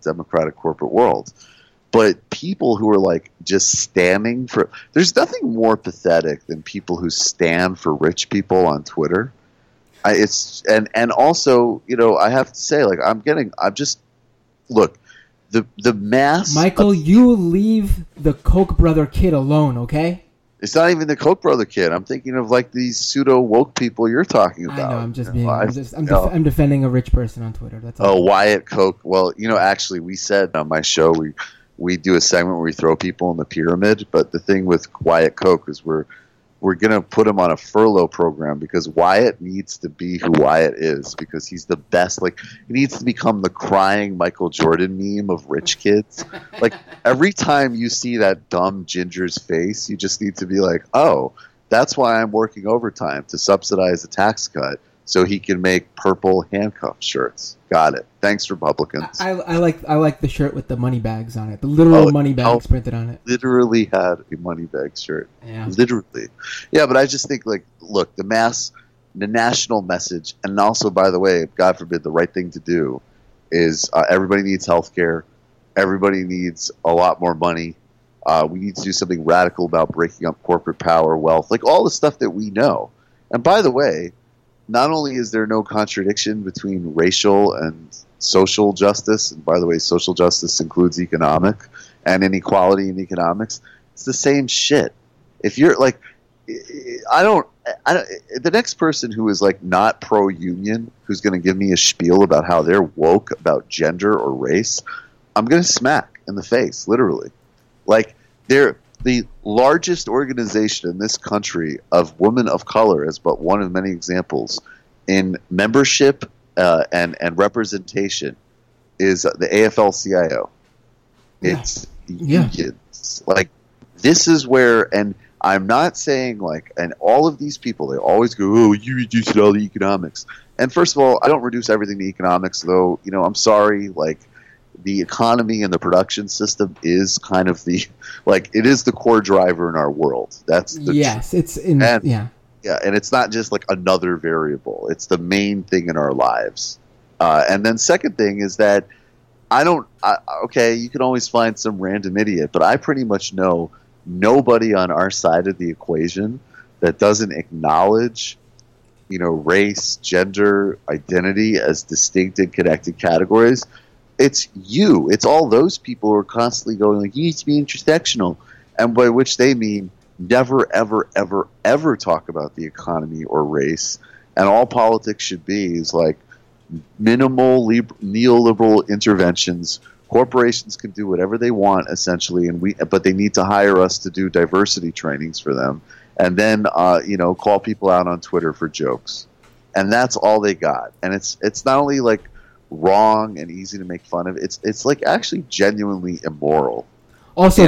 But people who are, like, just standing for – there's nothing more pathetic than people who stand for rich people on Twitter. And also, you know, I have to say, like, look, the mass – Michael, you leave the Koch brother kid alone, okay? It's not even the Koch brother kid. I'm thinking of like these pseudo woke people you're talking about. I know. I'm defending a rich person on Twitter. That's all. Oh, Wyatt Koch. Well, actually, we said on my show we do a segment where we throw people in the pyramid. But the thing with Wyatt Koch is we're going to put him on a furlough program because Wyatt needs to be who Wyatt is because he's the best. Like, he needs to become the crying Michael Jordan meme of rich kids. Like, every time you see that dumb ginger's face, you just need to be like, oh, that's why I'm working overtime to subsidize a tax cut so he can make purple handcuff shirts. Got it. Thanks, Republicans. I like the shirt with the money bags on it. The literal money bags printed on it. Literally had a money bag shirt. Yeah. Literally. Yeah, but I just think, like, look, the national message, and also, by the way, God forbid, the right thing to do is everybody needs health care. Everybody needs a lot more money. We need to do something radical about breaking up corporate power, wealth, like all the stuff that we know. And by the way, not only is there no contradiction between racial and social justice, and by the way, social justice includes economic and inequality in economics, it's the same shit. If you're like, the next person who is like not pro-union, who's going to give me a spiel about how they're woke about gender or race, I'm going to smack in the face, literally. Like, they're the largest organization in this country of women of color, as but one of many examples, in membership and representation, is the AFL-CIO. It's unions. Like, this is where, and I'm not saying like, and all of these people, they always go, oh, you reduce it all to economics. And first of all, I don't reduce everything to economics, though. I'm sorry, like, the economy and the production system is kind of it is the core driver in our world. That's the and it's not just like another variable. It's the main thing in our lives. And then second thing is that you can always find some random idiot, but I pretty much know nobody on our side of the equation that doesn't acknowledge race, gender, identity as distinct and connected categories. It's you. It's all those people who are constantly going like, you need to be intersectional, and by which they mean never, ever, ever, ever talk about the economy or race. And all politics should be is like minimal neoliberal interventions. Corporations can do whatever they want, essentially, but they need to hire us to do diversity trainings for them, and then call people out on Twitter for jokes, and that's all they got. And it's not only like wrong and easy to make fun of, it's like actually genuinely immoral. Also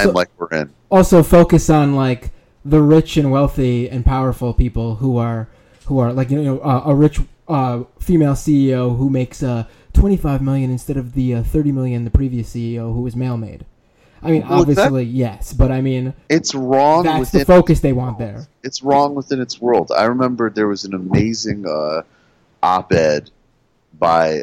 focus on like the rich and wealthy and powerful people who are like a rich female CEO who makes $25 million instead of the $30 million the previous CEO who was male-made. I mean, obviously yes, but I mean, it's wrong. That's the focus they want there. It's wrong within its world. I remember there was an amazing op-ed by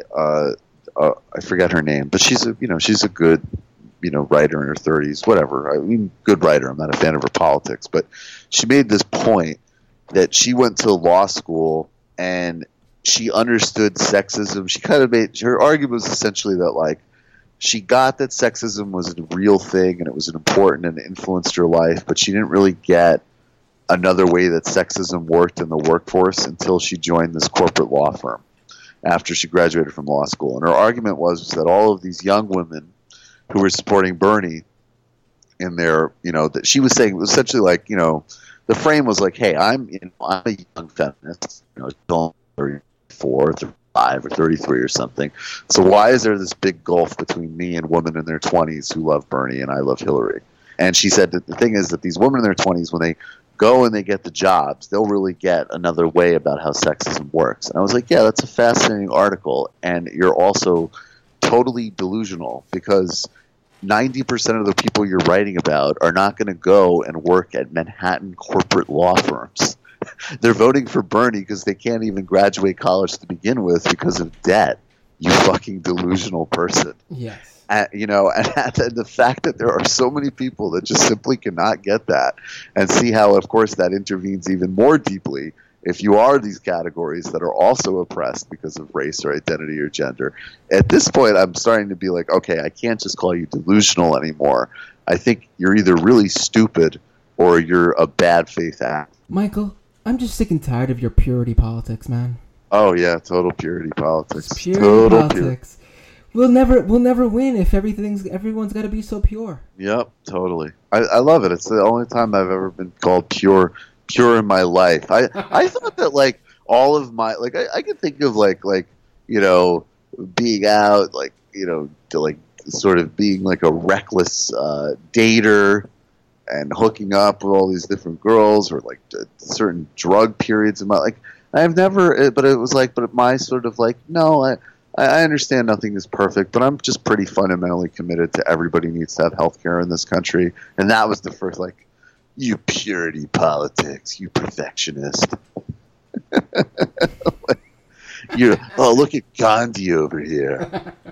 I forget her name, but she's a good writer in her 30s, whatever. I mean, good writer. I'm not a fan of her politics, but she made this point that she went to law school and she understood sexism. She kind of her argument was essentially that like she got that sexism was a real thing and it was important and it influenced her life, but she didn't really get another way that sexism worked in the workforce until she joined this corporate law firm after she graduated from law school. And her argument was that all of these young women who were supporting Bernie in their, that she was saying essentially like, the frame was like, hey, I'm a young feminist, don't 34, 35, or 33 or something. So why is there this big gulf between me and women in their 20s who love Bernie and I love Hillary? And she said that the thing is that these women in their 20s, when they go and they get the jobs, they'll really get another way about how sexism works. And I was like, yeah, that's a fascinating article. And you're also totally delusional because 90% of the people you're writing about are not going to go and work at Manhattan corporate law firms. They're voting for Bernie because they can't even graduate college to begin with because of debt. You fucking delusional person. Yes. And the fact that there are so many people that just simply cannot get that and see how, of course, that intervenes even more deeply if you are these categories that are also oppressed because of race or identity or gender. At this point, I'm starting to be like, okay, I can't just call you delusional anymore. I think you're either really stupid or you're a bad faith actor. Michael, I'm just sick and tired of your purity politics, man. Oh yeah, total purity politics. Purity politics. We'll never win if everyone's got to be so pure. Yep, totally. I love it. It's the only time I've ever been called pure in my life. I thought that like all of my like I could think of like being out to like sort of being like a reckless dater and hooking up with all these different girls or like certain drug periods in my like I've never but it was like but my sort of like no I understand nothing is perfect, but I'm just pretty fundamentally committed to everybody needs to have health care in this country. And that was the first, like, you purity politics, you perfectionist. Look at Gandhi over here.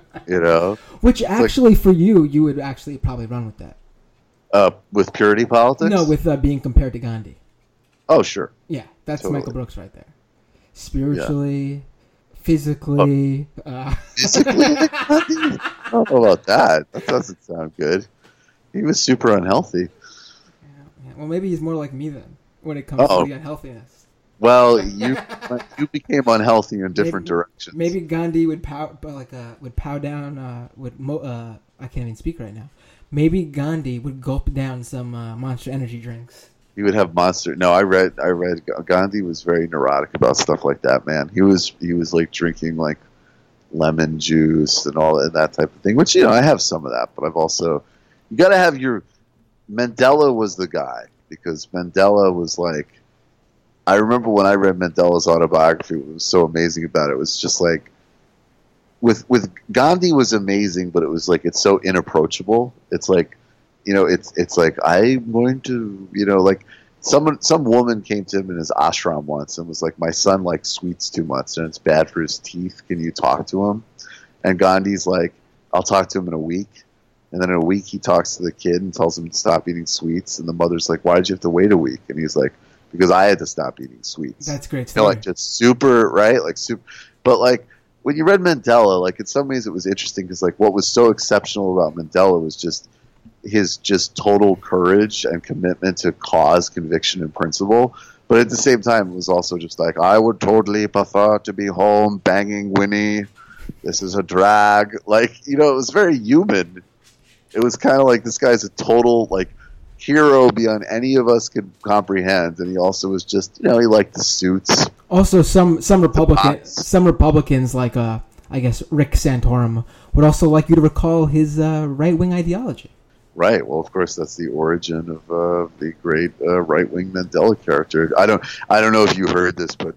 Which actually, for you would actually probably run with that. With purity politics? No, with being compared to Gandhi. Oh, sure. Yeah, that's totally. Michael Brooks right there. Spiritually... Yeah. Physically, physically, I don't know about that. That doesn't sound good. He was super unhealthy. Yeah. Well, maybe he's more like me then when it comes to the unhealthiness. Well, you became unhealthy in different directions. Maybe Gandhi would pow down. I can't even speak right now. Maybe Gandhi would gulp down some Monster Energy drinks. He would have Monster. No, I read. Gandhi was very neurotic about stuff like that. Man, he was like drinking like lemon juice and all and that type of thing. Which I have some of that, but I've also you got to have your. Mandela was the guy because Mandela was like. I remember when I read Mandela's autobiography. What was so amazing about it was just like. With Gandhi was amazing, but it was like it's so inapproachable. It's like. It's like I'm going to, like some woman came to him in his ashram once and was like, my son likes sweets too much and it's bad for his teeth. Can you talk to him? And Gandhi's like, I'll talk to him in a week. And then in a week he talks to the kid and tells him to stop eating sweets. And the mother's like, why did you have to wait a week? And he's like, because I had to stop eating sweets. That's great. Like just super, right? Like super, but like when you read Mandela, like in some ways it was interesting because like what was so exceptional about Mandela was just his just total courage and commitment to cause, conviction, and principle. But at the same time, it was also just like, I would totally prefer to be home banging Winnie. This is a drag. Like, it was very human. It was kind of like this guy's a total, like, hero beyond any of us could comprehend. And he also was just, he liked the suits. Also, some Republicans like, I guess, Rick Santorum, would also like you to recall his right-wing ideology. Right. Well, of course, that's the origin of the great right-wing Mandela character. I don't know if you heard this, but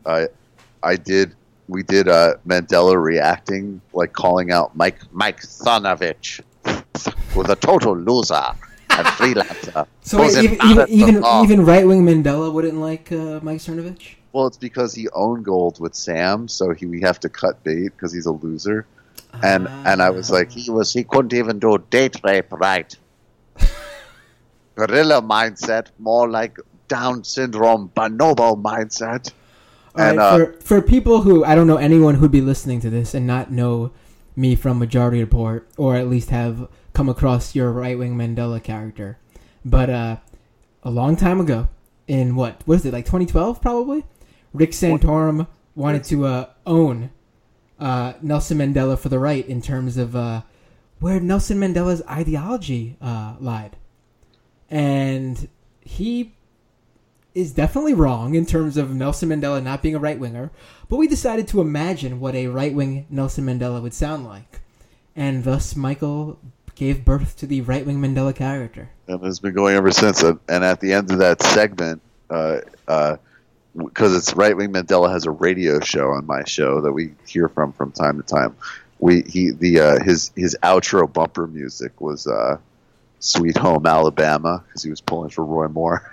we did Mandela reacting, like calling out Mike Sonovich was a total loser and freelancer. So even right-wing Mandela wouldn't like Mike Cernovich? Well, it's because he owned gold with Sam, so we have to cut bait because he's a loser. And I was like, he couldn't even do date rape right. Gorilla mindset, more like Down syndrome, bonobo mindset. And for people who, I don't know anyone who'd be listening to this and not know me from Majority Report, or at least have come across your right-wing Mandela character. But a long time ago, in what is it, like 2012 probably? Rick Santorum wanted to own Nelson Mandela for the right in terms of where Nelson Mandela's ideology lied. And he is definitely wrong in terms of Nelson Mandela not being a right-winger, but we decided to imagine what a right-wing Nelson Mandela would sound like. And thus, Michael gave birth to the right-wing Mandela character. And it's been going ever since. And at the end of that segment, because it's right-wing Mandela has a radio show on my show that we hear from time to time. His outro bumper music was Sweet Home Alabama because he was pulling for Roy Moore.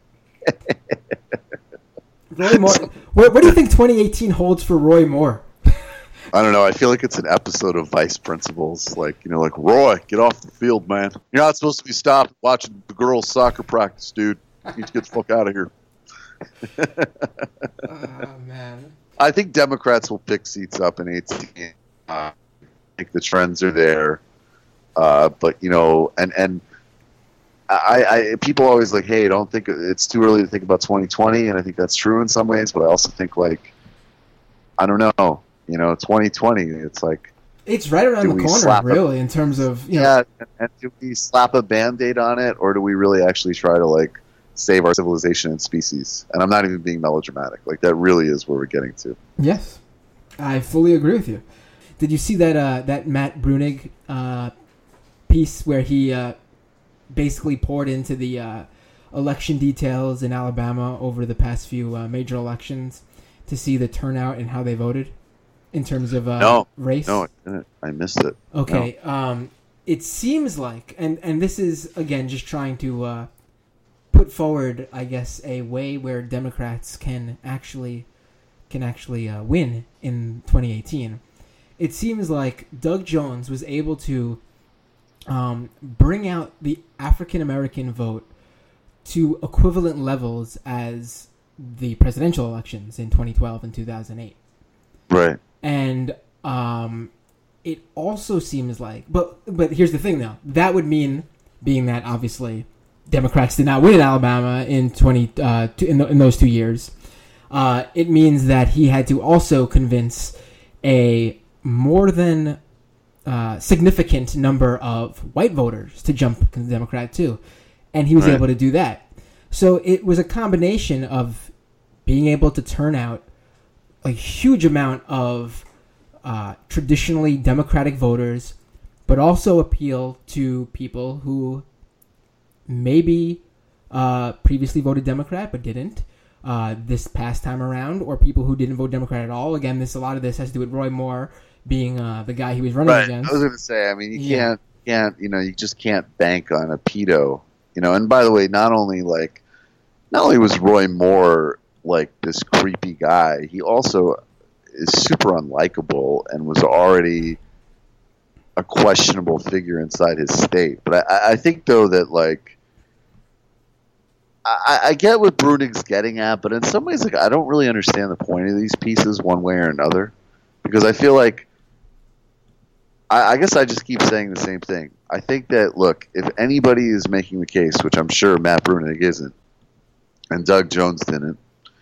Roy Moore. What do you think 2018 holds for Roy Moore? I don't know. I feel like it's an episode of Vice Principals. Like Roy, get off the field, man. You're not supposed to be stopped watching the girls' soccer practice, dude. You need to get the fuck out of here. Oh, man. I think Democrats will pick seats up in 18. I think the trends are there. But, and people always like, hey, don't think it's too early to think about 2020, and I think that's true in some ways, but I also think like, I don't know, 2020, it's like, it's right around the corner, really, in terms of and do we slap a Band-Aid on it, or do we really actually try to like save our civilization and species? And I'm not even being melodramatic. Like, that really is where we're getting to. Yes, I fully agree with you. Did you see that Matt Bruenig piece where he basically poured into the election details in Alabama over the past few major elections to see the turnout and how they voted in terms of race? No, I missed it. Okay. No. It seems like, and this is, again, just trying to put forward, I guess, a way where Democrats can actually win in 2018. It seems like Doug Jones was able to bring out the African-American vote to equivalent levels as the presidential elections in 2012 and 2008. Right. And it also seems like, but here's the thing, though. That would mean, being that obviously Democrats did not win in Alabama in in those 2 years, it means that he had to also convince a more than significant number of white voters to jump Democrat too, and he was able to do that. So it was a combination of being able to turn out a huge amount of traditionally Democratic voters, but also appeal to people who maybe previously voted Democrat but didn't this past time around, or people who didn't vote Democrat at all. Again, a lot of this has to do with Roy Moore being the guy he was running against. I was going to say, I mean, you can't, you just can't bank on a pedo, And by the way, not only was Roy Moore like this creepy guy, he also is super unlikable and was already a questionable figure inside his state. But I think, though, that like I get what Bruenig's getting at, but in some ways, like, I don't really understand the point of these pieces one way or another, because I feel like I guess I just keep saying the same thing. I think that, look, if anybody is making the case, which I'm sure Matt Bruenig isn't, and Doug Jones didn't,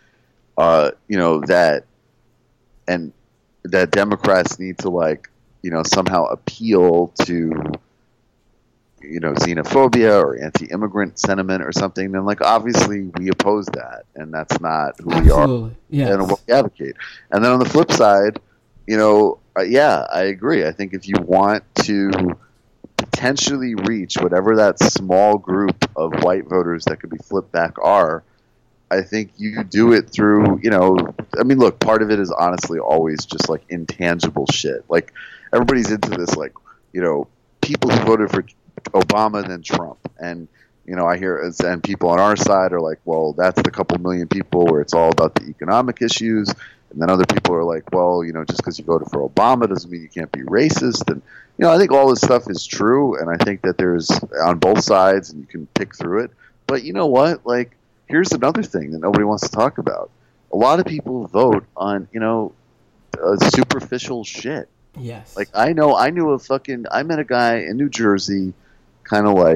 that Democrats need to somehow appeal to xenophobia or anti-immigrant sentiment or something, then obviously we oppose that, and that's not who we are, and what we advocate. And then on the flip side, I agree. I think if you want to potentially reach whatever that small group of white voters that could be flipped back are, I think you do it through, look, part of it is honestly always just intangible shit. Like, everybody's into this, people who voted for Obama than Trump. And, I hear, and people on our side are like, well, that's the couple million people where it's all about the economic issues. And then other people are like, well, just because you voted for Obama doesn't mean you can't be racist. And, I think all this stuff is true. And I think that there's on both sides and you can pick through it. But you know what? Here's another thing that nobody wants to talk about. A lot of people vote on, superficial shit. Yes. I met a guy in New Jersey, kind of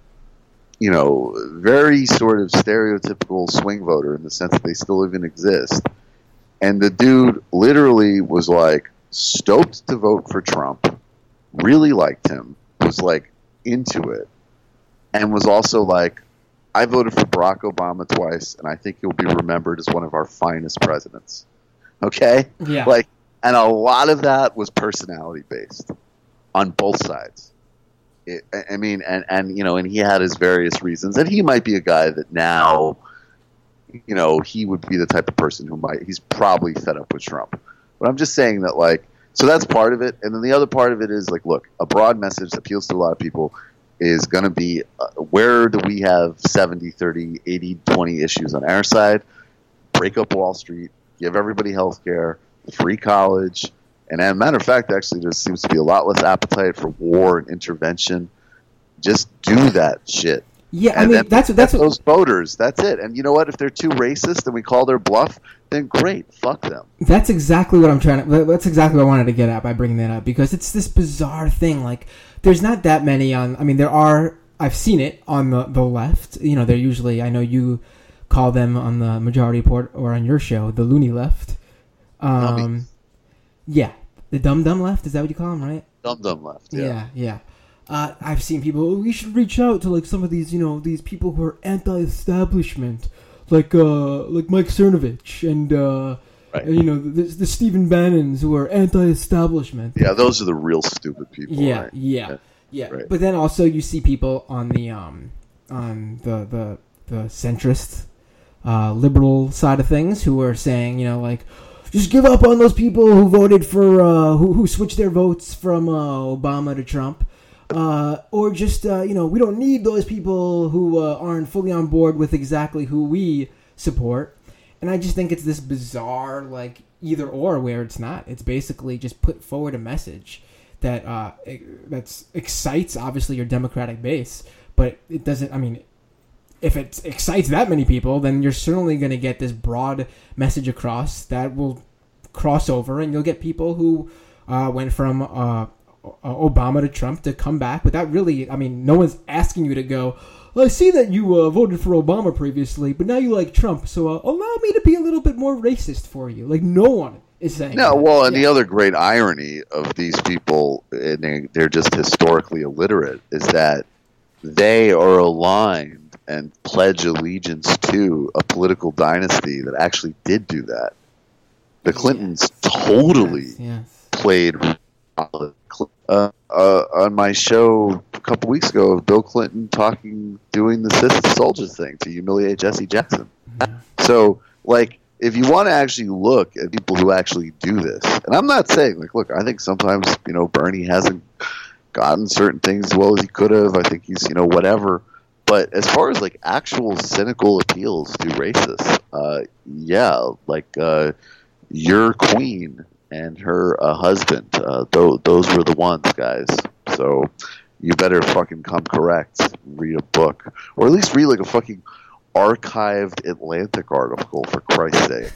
very sort of stereotypical swing voter in the sense that they still even exist. And the dude literally was stoked to vote for Trump, really liked him, was into it, and was also I voted for Barack Obama twice, and I think he'll be remembered as one of our finest presidents. Okay? Yeah. And a lot of that was personality based on both sides. And he had his various reasons, and he might be a guy that now, he would be the type of person he's probably fed up with Trump. But I'm just saying that, so that's part of it. And then the other part of it is, look, a broad message that appeals to a lot of people is going to be, where do we have 70-30, 80-20 issues on our side? Break up Wall Street, give everybody health care, free college, and as a matter of fact, actually, there seems to be a lot less appetite for war and intervention. Just do that shit. Yeah, and that's those voters. That's it. And you know what? If they're too racist and we call their bluff, then great, fuck them. That's exactly what that's exactly what I wanted to get at by bringing that up, because it's this bizarre thing. There's not that many on. There are I've seen it on the left. You know, they're usually, I know you call them on the Majority Report or on your show, the loony left. Yeah, the dumb left. Is that what you call them, right? Dumb left. Yeah. I've seen people. We should reach out to like some of these, these people who are anti-establishment, like Mike Cernovich and right. the Stephen Bannons who are anti-establishment. Yeah, those are the real stupid people. Yeah, right? Yeah. Right. But then also you see people on the centrist, liberal side of things who are saying, like, just give up on those people who voted for who switched their votes from Obama to Trump, or just we don't need those people who aren't fully on board with exactly who we support. And I just think it's this bizarre like either or where it's not. It's basically just put forward a message that that excites obviously your Democratic base, but it doesn't. I mean, if it excites that many people, then you're certainly going to get this broad message across that will cross over, and you'll get people who went from Obama to Trump to come back without really. I mean, no one's asking you to go, well, I see that you voted for Obama previously, but now you like Trump, so allow me to be a little bit more racist for you. Like, no one is saying no, that. well, and the other great irony of these people, and they're just historically illiterate, is that they are aligned and pledge allegiance to a political dynasty that actually did do that. The Clintons totally played on my show a couple weeks ago of Bill Clinton doing the Sister Soldiers thing to humiliate Jesse Jackson. Mm-hmm. So, like, if you want to actually look at people who actually do this, and I'm not saying, like, look, I think sometimes, Bernie hasn't gotten certain things as well as he could have. I think he's, whatever. But as far as, like, actual cynical appeals to racists, your queen and her husband, those were the ones, guys. So you better fucking come correct, read a book, or at least read like a fucking archived Atlantic article, for Christ's sake.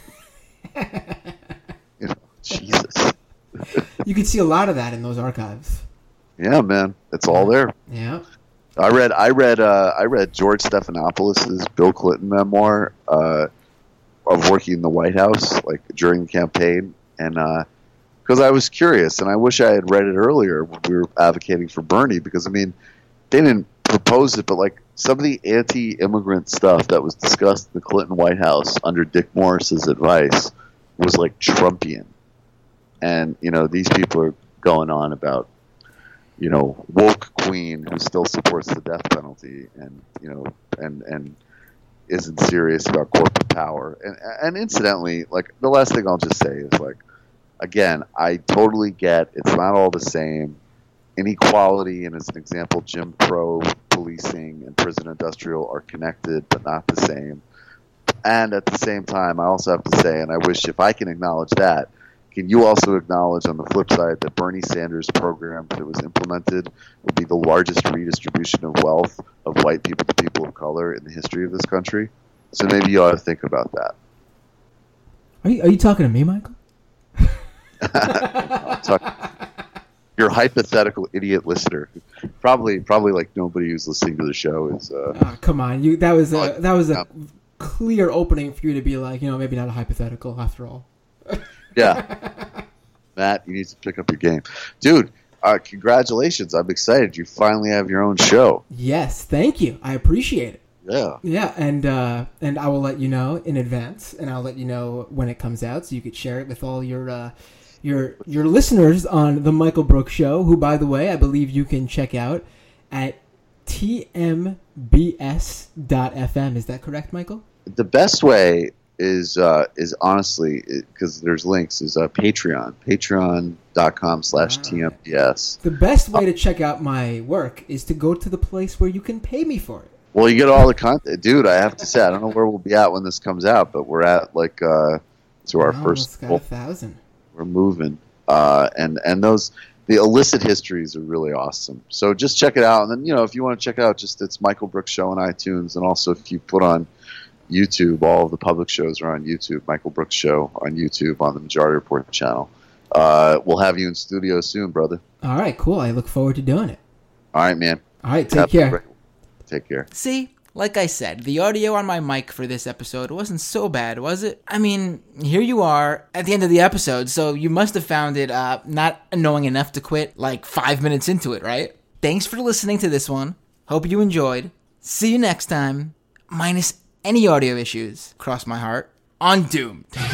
Jesus. You can see a lot of that in those archives. Yeah, man, it's all there. Yeah. I read George Stephanopoulos' Bill Clinton memoir of working in the White House, like during the campaign, and because I was curious, and I wish I had read it earlier when we were advocating for Bernie, because I mean, they didn't propose it, but like some of the anti-immigrant stuff that was discussed in the Clinton White House under Dick Morris's advice was like Trumpian, and these people are going on about woke queen who still supports the death penalty, and and isn't serious about corporate power. And incidentally, like, the last thing I'll just say is, like, again, I totally get it's not all the same. Inequality, and as an example, Jim Crow policing and prison industrial are connected but not the same. And at the same time, I also have to say, and I wish if I can acknowledge that, can you also acknowledge on the flip side that Bernie Sanders' program that was implemented will be the largest redistribution of wealth of white people to people of color in the history of this country? So maybe you ought to think about that. Are you talking to me, Michael? Your hypothetical idiot listener, probably like nobody who's listening to the show is. Come on, that was a clear opening for you to be like, maybe not a hypothetical after all. Yeah. Matt, you need to pick up your game. Dude, congratulations. I'm excited. You finally have your own show. Yes, thank you. I appreciate it. Yeah. Yeah, and I will let you know in advance, and I'll let you know when it comes out so you could share it with all your listeners on The Michael Brooks Show, who, by the way, I believe you can check out at tmbs.fm. Is that correct, Michael? The best way is honestly, because there's links, is patreon.com/TMBS. The best way to check out my work is to go to the place where you can pay me for it. Well, you get all the content. Dude, I have to say, I don't know where we'll be at when this comes out, but we're at like to our first got 1,000. We're moving. And those, the illicit histories are really awesome. So just check it out. And then, if you want to check it out, it's Michael Brooks Show on iTunes. And also if you put on YouTube, all of the public shows are on YouTube. Michael Brooks Show on YouTube on the Majority Report channel. We'll have you in studio soon, brother. All right, cool. I look forward to doing it. All right, man. All right, take care. Take care. See? Like I said, the audio on my mic for this episode wasn't so bad, was it? I mean, here you are at the end of the episode, so you must have found it not annoying enough to quit like 5 minutes into it, right? Thanks for listening to this one. Hope you enjoyed. See you next time, minus any audio issues, cross my heart, on Doomed.